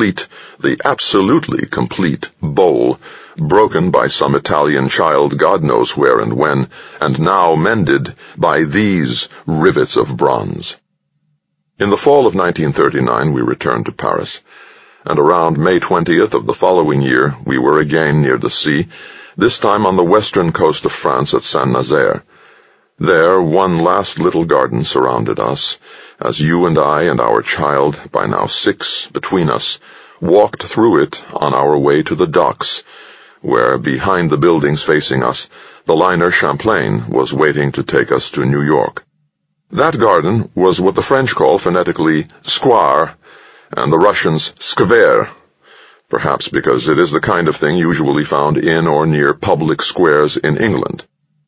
the absolutely complete bowl, broken by some Italian child God knows where and when, and now mended by these rivets of bronze. In the fall of 1939 we returned to Paris, and around May 20th of the following year we were again near the sea, this time on the western coast of France at Saint-Nazaire. There one last little garden surrounded us, as you and I and our child, by now 6 between us, walked through it on our way to the docks, where, behind the buildings facing us, the liner Champlain was waiting to take us to New York. That garden was what the French call phonetically square, and the Russians skver, perhaps because it is the kind of thing usually found in or near public squares in England.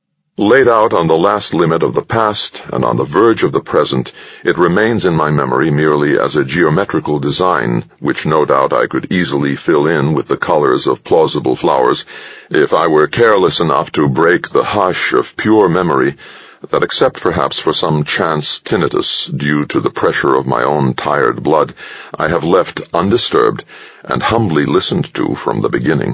Laid out on the last limit of the past and on the verge of the present, it remains in my memory merely as a geometrical design, which no doubt I could easily fill in with the colors of plausible flowers, if I were careless enough to break the hush of pure memory that, except perhaps for some chance tinnitus due to the pressure of my own tired blood, I have left undisturbed and humbly listened to from the beginning.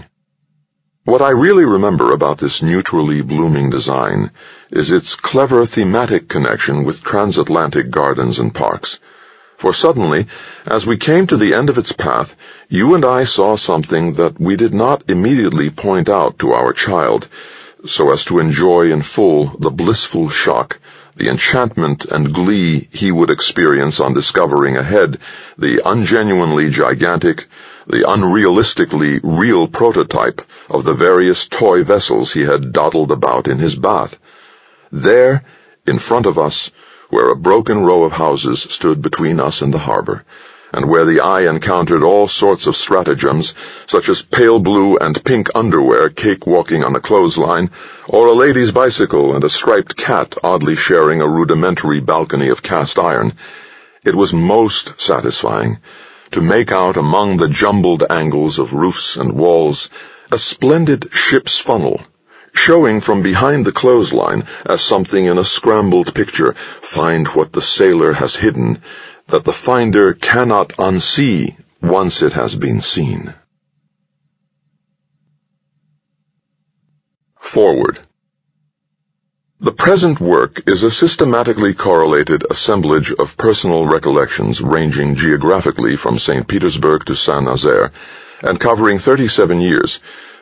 What I really remember about this neutrally blooming design is its clever thematic connection with transatlantic gardens and parks. For suddenly, as we came to the end of its path, you and I saw something that we did not immediately point out to our child, so as to enjoy in full the blissful shock, the enchantment and glee he would experience on discovering ahead the ungenuinely gigantic, the unrealistically real prototype of the various toy vessels he had dawdled about in his bath. There, in front of us, where a broken row of houses stood between us and the harbor, and where the eye encountered all sorts of stratagems, such as pale blue and pink underwear cake-walking on a clothesline, or a lady's bicycle and a striped cat oddly sharing a rudimentary balcony of cast iron, it was most satisfying to make out among the jumbled angles of roofs and walls a splendid ship's funnel, showing from behind the clothesline as something in a scrambled picture, find what the sailor has hidden, that the finder cannot unsee once it has been seen. Forward. The present work is a systematically correlated assemblage of personal recollections ranging geographically from St. Petersburg to Saint-Nazaire, and covering 37 years,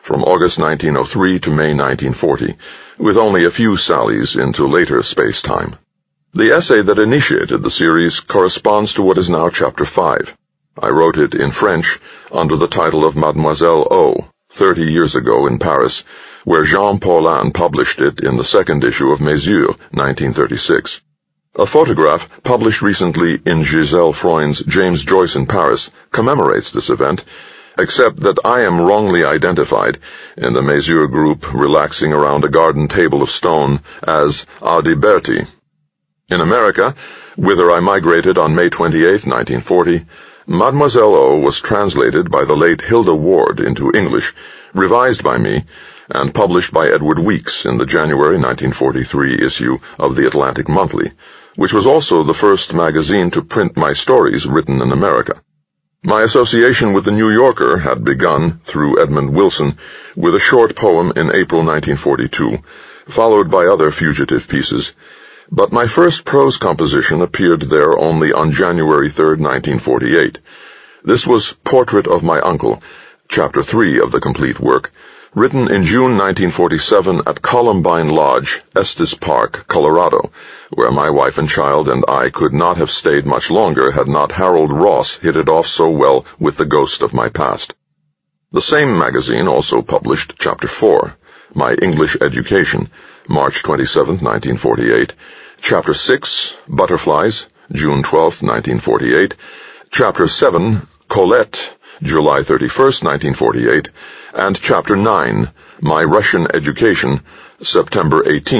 from August 1903 to May 1940, with only a few sallies into later space-time. The essay that initiated the series corresponds to what is now Chapter 5. I wrote it in French under the title of Mademoiselle O, 30 years ago in Paris, where Jean Paulhan published it in the second issue of Mesures, 1936. A photograph published recently in Giselle Freund's James Joyce in Paris commemorates this event, except that I am wrongly identified in the Mesures group relaxing around a garden table of stone as Aldiberti. In America, whither I migrated on May 28, 1940, Mademoiselle O was translated by the late Hilda Ward into English, revised by me, and published by Edward Weeks in the January 1943 issue of the Atlantic Monthly, which was also the first magazine to print my stories written in America. My association with the New Yorker had begun, through Edmund Wilson, with a short poem in April 1942, followed by other fugitive pieces, but my first prose composition appeared there only on January 3, 1948. This was Portrait of My Uncle, Chapter 3 of the complete work, written in June 1947 at Columbine Lodge, Estes Park, Colorado, where my wife and child and I could not have stayed much longer had not Harold Ross hit it off so well with the ghost of my past. The same magazine also published Chapter 4, My English Education, March 27, 1948, Chapter 6, Butterflies, June 12, 1948, Chapter 7, Colette, July 31, 1948, and Chapter 9, My Russian Education, September 18,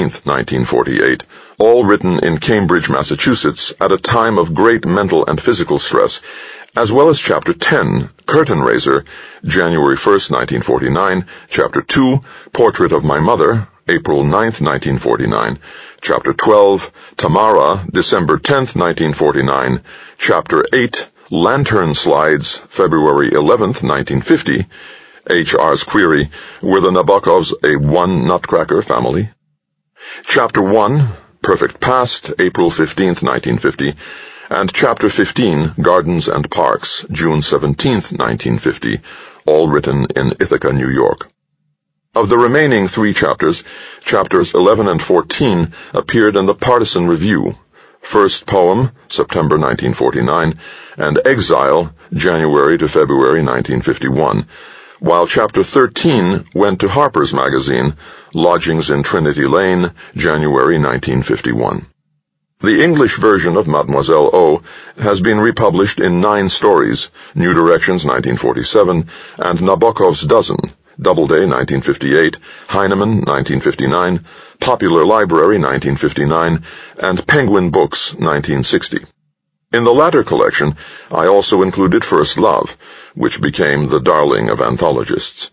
1948, all written in Cambridge, Massachusetts, at a time of great mental and physical stress, as well as Chapter 10, Curtain Raiser, January 1, 1949, Chapter 2, Portrait of My Mother, April 9, 1949, Chapter 12, Tamara, December 10, 1949, Chapter 8, Lantern Slides, February 11, 1950, H.R.'s query, were the Nabokovs a one-nutcracker family? Chapter 1, Perfect Past, April 15, 1950, and Chapter 15, Gardens and Parks, June 17, 1950, all written in Ithaca, New York. Of the remaining 3 chapters, Chapters 11 and 14 appeared in the Partisan Review, First Poem, September 1949, and Exile, January to February 1951, while Chapter 13 went to Harper's Magazine, Lodgings in Trinity Lane, January 1951. The English version of Mademoiselle O has been republished in 9 stories, New Directions 1947, and Nabokov's Dozen, Doubleday 1958, Heinemann 1959, Popular Library 1959, and Penguin Books 1960. In the latter collection, I also included First Love, which became the darling of anthologists.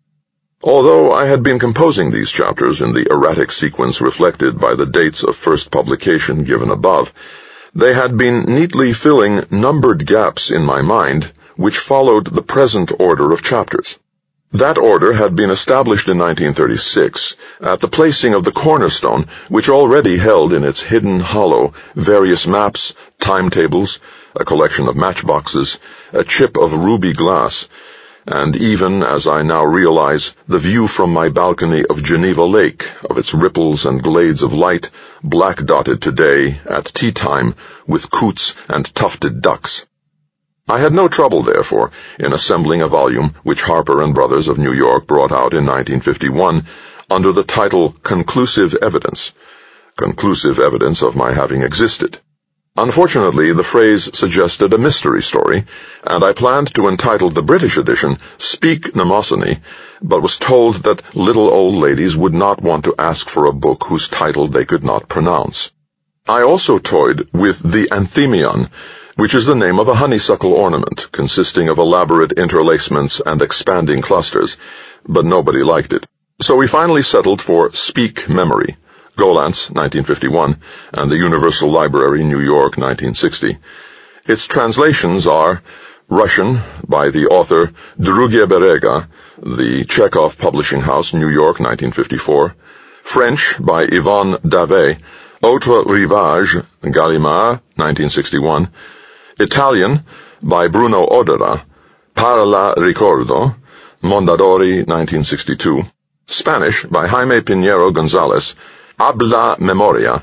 Although I had been composing these chapters in the erratic sequence reflected by the dates of first publication given above, they had been neatly filling numbered gaps in my mind which followed the present order of chapters. That order had been established in 1936 at the placing of the cornerstone, which already held in its hidden hollow various maps, timetables, a collection of matchboxes, a chip of ruby glass, and even, as I now realize, the view from my balcony of Geneva Lake, of its ripples and glades of light, black-dotted today, at tea-time, with coots and tufted ducks. I had no trouble, therefore, in assembling a volume which Harper and Brothers of New York brought out in 1951 under the title Conclusive Evidence of my having existed. Unfortunately, the phrase suggested a mystery story, and I planned to entitle the British edition Speak Mnemosyne, but was told that little old ladies would not want to ask for a book whose title they could not pronounce. I also toyed with the Anthemion, which is the name of a honeysuckle ornament consisting of elaborate interlacements and expanding clusters, but nobody liked it. So we finally settled for Speak Memory, Gollancz, 1951, and the Universal Library, New York, 1960. Its translations are Russian, by the author Drugie Berega, the Chekhov Publishing House, New York, 1954, French, by Yvonne Davet, Autre Rivage, Gallimard, 1961, Italian, by Bruno Odera, Parla Ricordo, Mondadori, 1962, Spanish by Jaime Piñero González, Habla Memoria,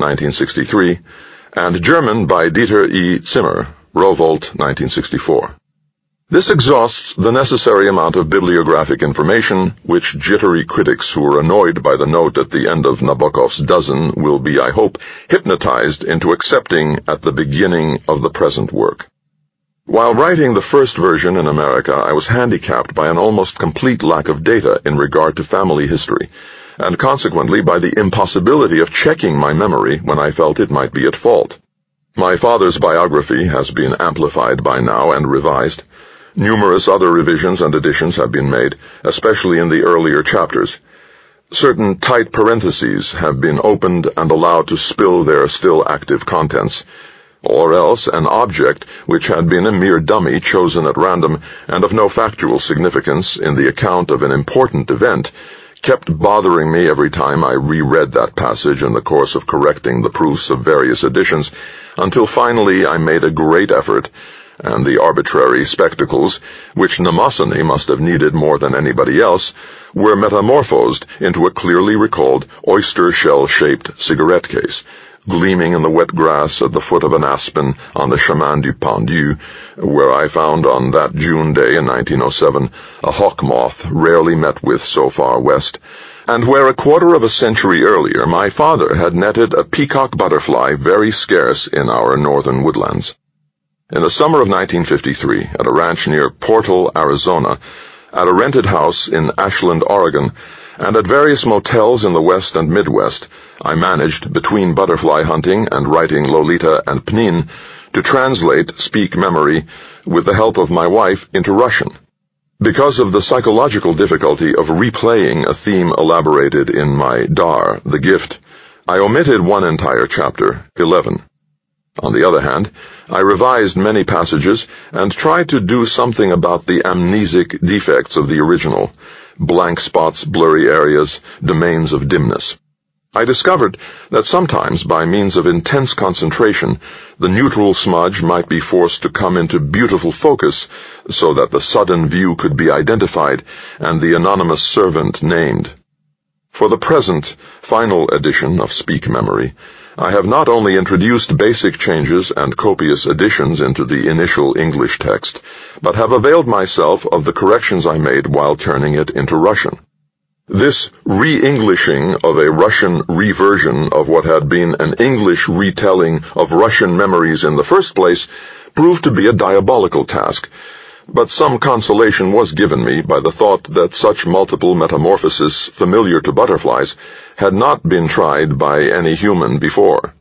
1963, and German by Dieter E. Zimmer, Rowohlt, 1964. This exhausts the necessary amount of bibliographic information, which jittery critics who are annoyed by the note at the end of Nabokov's dozen will be, I hope, hypnotized into accepting at the beginning of the present work. While writing the first version in America, I was handicapped by an almost complete lack of data in regard to family history, and consequently by the impossibility of checking my memory when I felt it might be at fault. My father's biography has been amplified by now and revised. Numerous other revisions and additions have been made, especially in the earlier chapters. Certain tight parentheses have been opened and allowed to spill their still active contents, or else an object which had been a mere dummy chosen at random and of no factual significance in the account of an important event kept bothering me every time I reread that passage in the course of correcting the proofs of various editions, until finally I made a great effort, and the arbitrary spectacles, which Mnemosyne must have needed more than anybody else, were metamorphosed into a clearly recalled oyster-shell-shaped cigarette case, gleaming in the wet grass at the foot of an aspen on the Chemin du Pendu, where I found on that June day in 1907 a hawk moth rarely met with so far west, and where a quarter of a century earlier my father had netted a peacock butterfly very scarce in our northern woodlands. In the summer of 1953, at a ranch near Portal, Arizona, at a rented house in Ashland, Oregon, and at various motels in the West and Midwest, I managed, between butterfly hunting and writing Lolita and Pnin, to translate Speak Memory, with the help of my wife, into Russian. Because of the psychological difficulty of replaying a theme elaborated in my Dar, the Gift, I omitted one entire chapter, 11. On the other hand, I revised many passages and tried to do something about the amnesic defects of the original, blank spots, blurry areas, domains of dimness. I discovered that sometimes, by means of intense concentration, the neutral smudge might be forced to come into beautiful focus so that the sudden view could be identified and the anonymous servant named. For the present, final edition of Speak Memory, I have not only introduced basic changes and copious additions into the initial English text, but have availed myself of the corrections I made while turning it into Russian. This re-Englishing of a Russian reversion of what had been an English retelling of Russian memories in the first place proved to be a diabolical task, but some consolation was given me by the thought that such multiple metamorphoses familiar to butterflies had not been tried by any human before.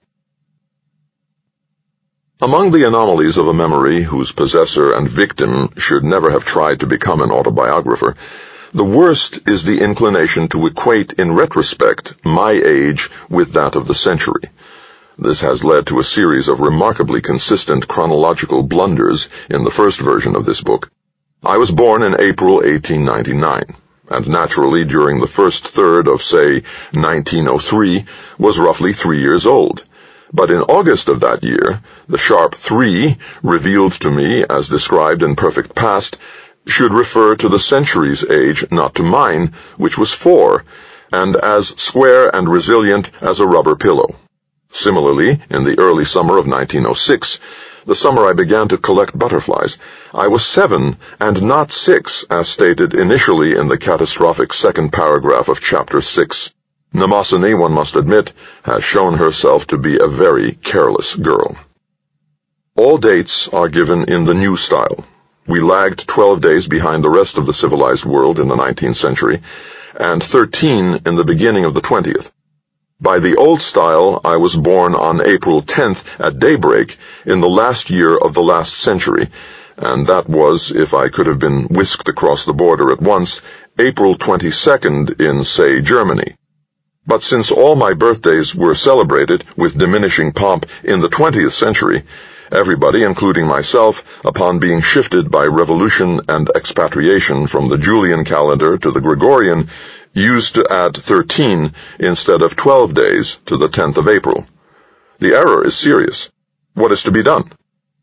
Among the anomalies of a memory whose possessor and victim should never have tried to become an autobiographer, the worst is the inclination to equate in retrospect my age with that of the century. This has led to a series of remarkably consistent chronological blunders in the first version of this book. I was born in April 1899, and naturally during the first third of, say, 1903, was roughly 3 years old. But in August of that year, the sharp 3, revealed to me as described in perfect past, should refer to the century's age, not to mine, which was 4, and as square and resilient as a rubber pillow. Similarly, in the early summer of 1906, the summer I began to collect butterflies, I was 7 and not 6, as stated initially in the catastrophic second paragraph of Chapter 6. Mnemosyne, one must admit, has shown herself to be a very careless girl. All dates are given in the new style. We lagged 12 days behind the rest of the civilized world in the 19th century, and 13 in the beginning of the 20th. By the old style, I was born on April 10th at daybreak in the last year of the last century, and that was, if I could have been whisked across the border at once, April 22nd in, say, Germany. But since all my birthdays were celebrated with diminishing pomp in the 20th century, everybody, including myself, upon being shifted by revolution and expatriation from the Julian calendar to the Gregorian, used to add 13 instead of 12 days to the 10th of April. The error is serious. What is to be done?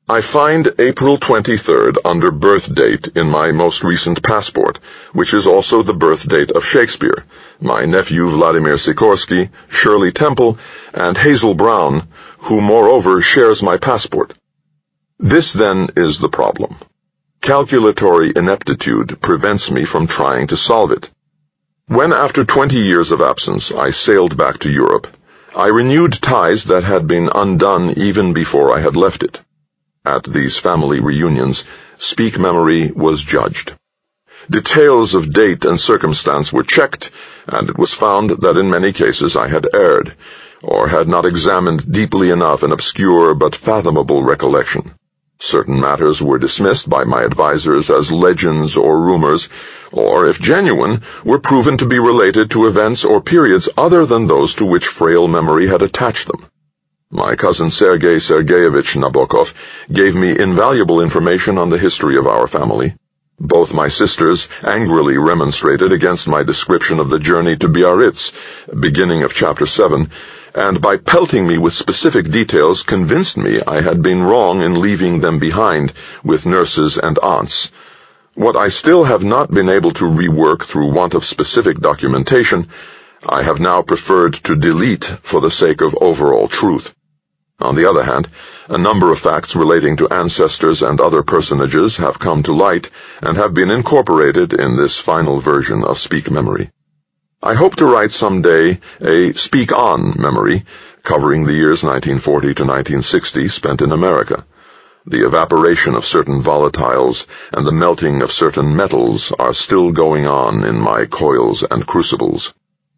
I find April 23rd under birth date in my most recent passport, which is also the birth date of Shakespeare, my nephew Vladimir Sikorsky, Shirley Temple, and Hazel Brown, who moreover shares my passport. This, then, is the problem. Calculatory ineptitude prevents me from trying to solve it. When, after 20 years of absence, I sailed back to Europe, I renewed ties that had been undone even before I had left it. At these family reunions, Speak Memory was judged. Details of date and circumstance were checked, and it was found that in many cases I had erred, or had not examined deeply enough an obscure but fathomable recollection. Certain matters were dismissed by my advisers as legends or rumors, or, if genuine, were proven to be related to events or periods other than those to which frail memory had attached them. My cousin Sergei Sergeyevich Nabokov gave me invaluable information on the history of our family. Both my sisters angrily remonstrated against my description of the journey to Biarritz, beginning of Chapter 7, and by pelting me with specific details convinced me I had been wrong in leaving them behind with nurses and aunts. What I still have not been able to rework through want of specific documentation, I have now preferred to delete for the sake of overall truth. On the other hand, a number of facts relating to ancestors and other personages have come to light and have been incorporated in this final version of Speak Memory. I hope to write someday a Speak On Memory, covering the years 1940 to 1960 spent in America. The evaporation of certain volatiles and the melting of certain metals are still going on in my coils and crucibles.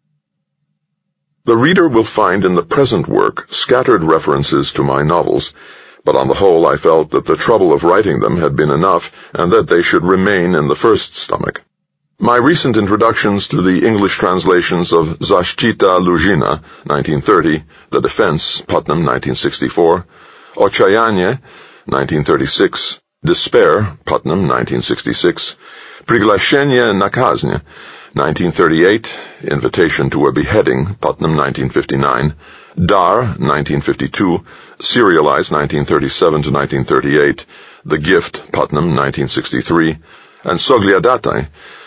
The reader will find in the present work scattered references to my novels, but on the whole I felt that the trouble of writing them had been enough and that they should remain in the first stomach. My recent introductions to the English translations of Zashchita Luzhina, 1930, The Defense, Putnam, 1964, Otchayanye, 1936, Despair, Putnam, 1966, Priglashenie na Kazny, 1938, Invitation to a Beheading, Putnam, 1959, Dar, 1952, Serialized, 1937 to 1938, The Gift, Putnam, 1963, and Sogliadatai,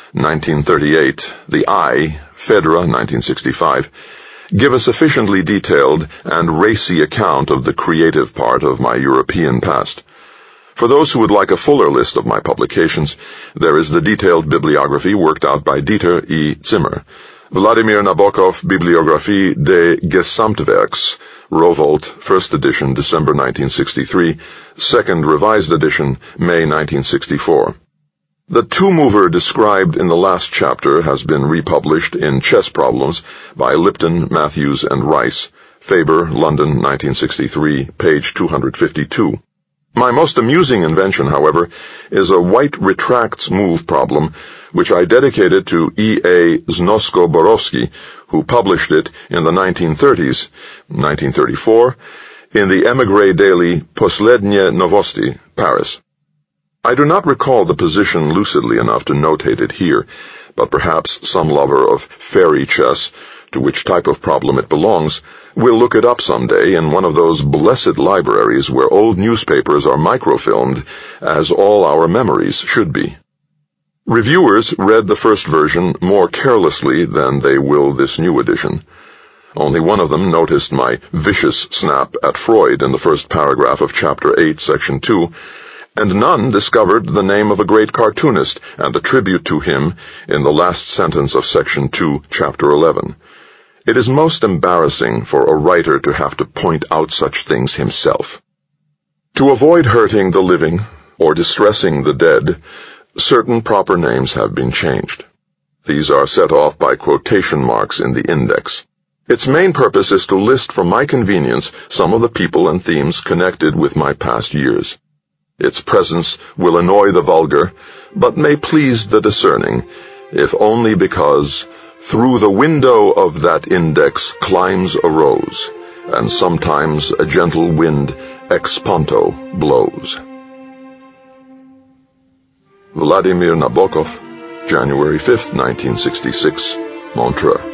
1938, The Eye, Fedra, 1965, give a sufficiently detailed and racy account of the creative part of my European past. For those who would like a fuller list of my publications, there is the detailed bibliography worked out by Dieter E. Zimmer, Vladimir Nabokov, Bibliographie des Gesamtwerks, Rowohlt, 1st edition, December 1963, 2nd revised edition, May 1964. The two-mover described in the last chapter has been republished in Chess Problems by Lipton, Matthews, and Rice, Faber, London, 1963, page 252. My most amusing invention, however, is a white retracts move problem, which I dedicated to E. A. Znosko-Borowski, who published it in the 1930s, 1934, in the émigré daily Poslednie Novosti, Paris. I do not recall the position lucidly enough to notate it here, but perhaps some lover of fairy chess, to which type of problem it belongs, will look it up someday in one of those blessed libraries where old newspapers are microfilmed, as all our memories should be. Reviewers read the first version more carelessly than they will this new edition. Only one of them noticed my vicious snap at Freud in the first paragraph of Chapter 8, Section 2, and none discovered the name of a great cartoonist and a tribute to him in the last sentence of Section 2, Chapter 11. It is most embarrassing for a writer to have to point out such things himself. To avoid hurting the living or distressing the dead, certain proper names have been changed. These are set off by quotation marks in the index. Its main purpose is to list for my convenience some of the people and themes connected with my past years. Its presence will annoy the vulgar, but may please the discerning, if only because through the window of that index climbs a rose, and sometimes a gentle wind ex ponto blows. Vladimir Nabokov, January 5, 1966, Montreux.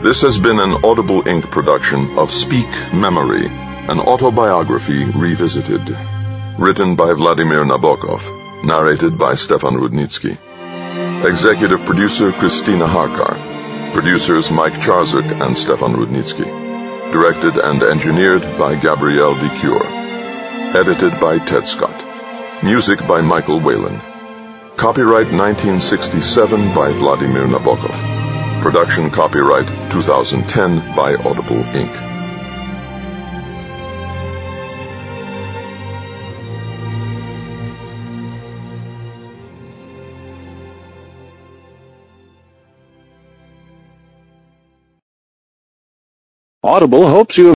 This has been an Audible Inc. production of Speak Memory, an autobiography revisited. Written by Vladimir Nabokov, narrated by Stefan Rudnitsky. Executive producer Christina Harkar. Producers Mike Charzuk and Stefan Rudnitsky. Directed and engineered by Gabrielle DeCure. Edited by Ted Scott. Music by Michael Whalen. Copyright 1967 by Vladimir Nabokov. Production copyright 2010 by Audible Inc. Audible hopes you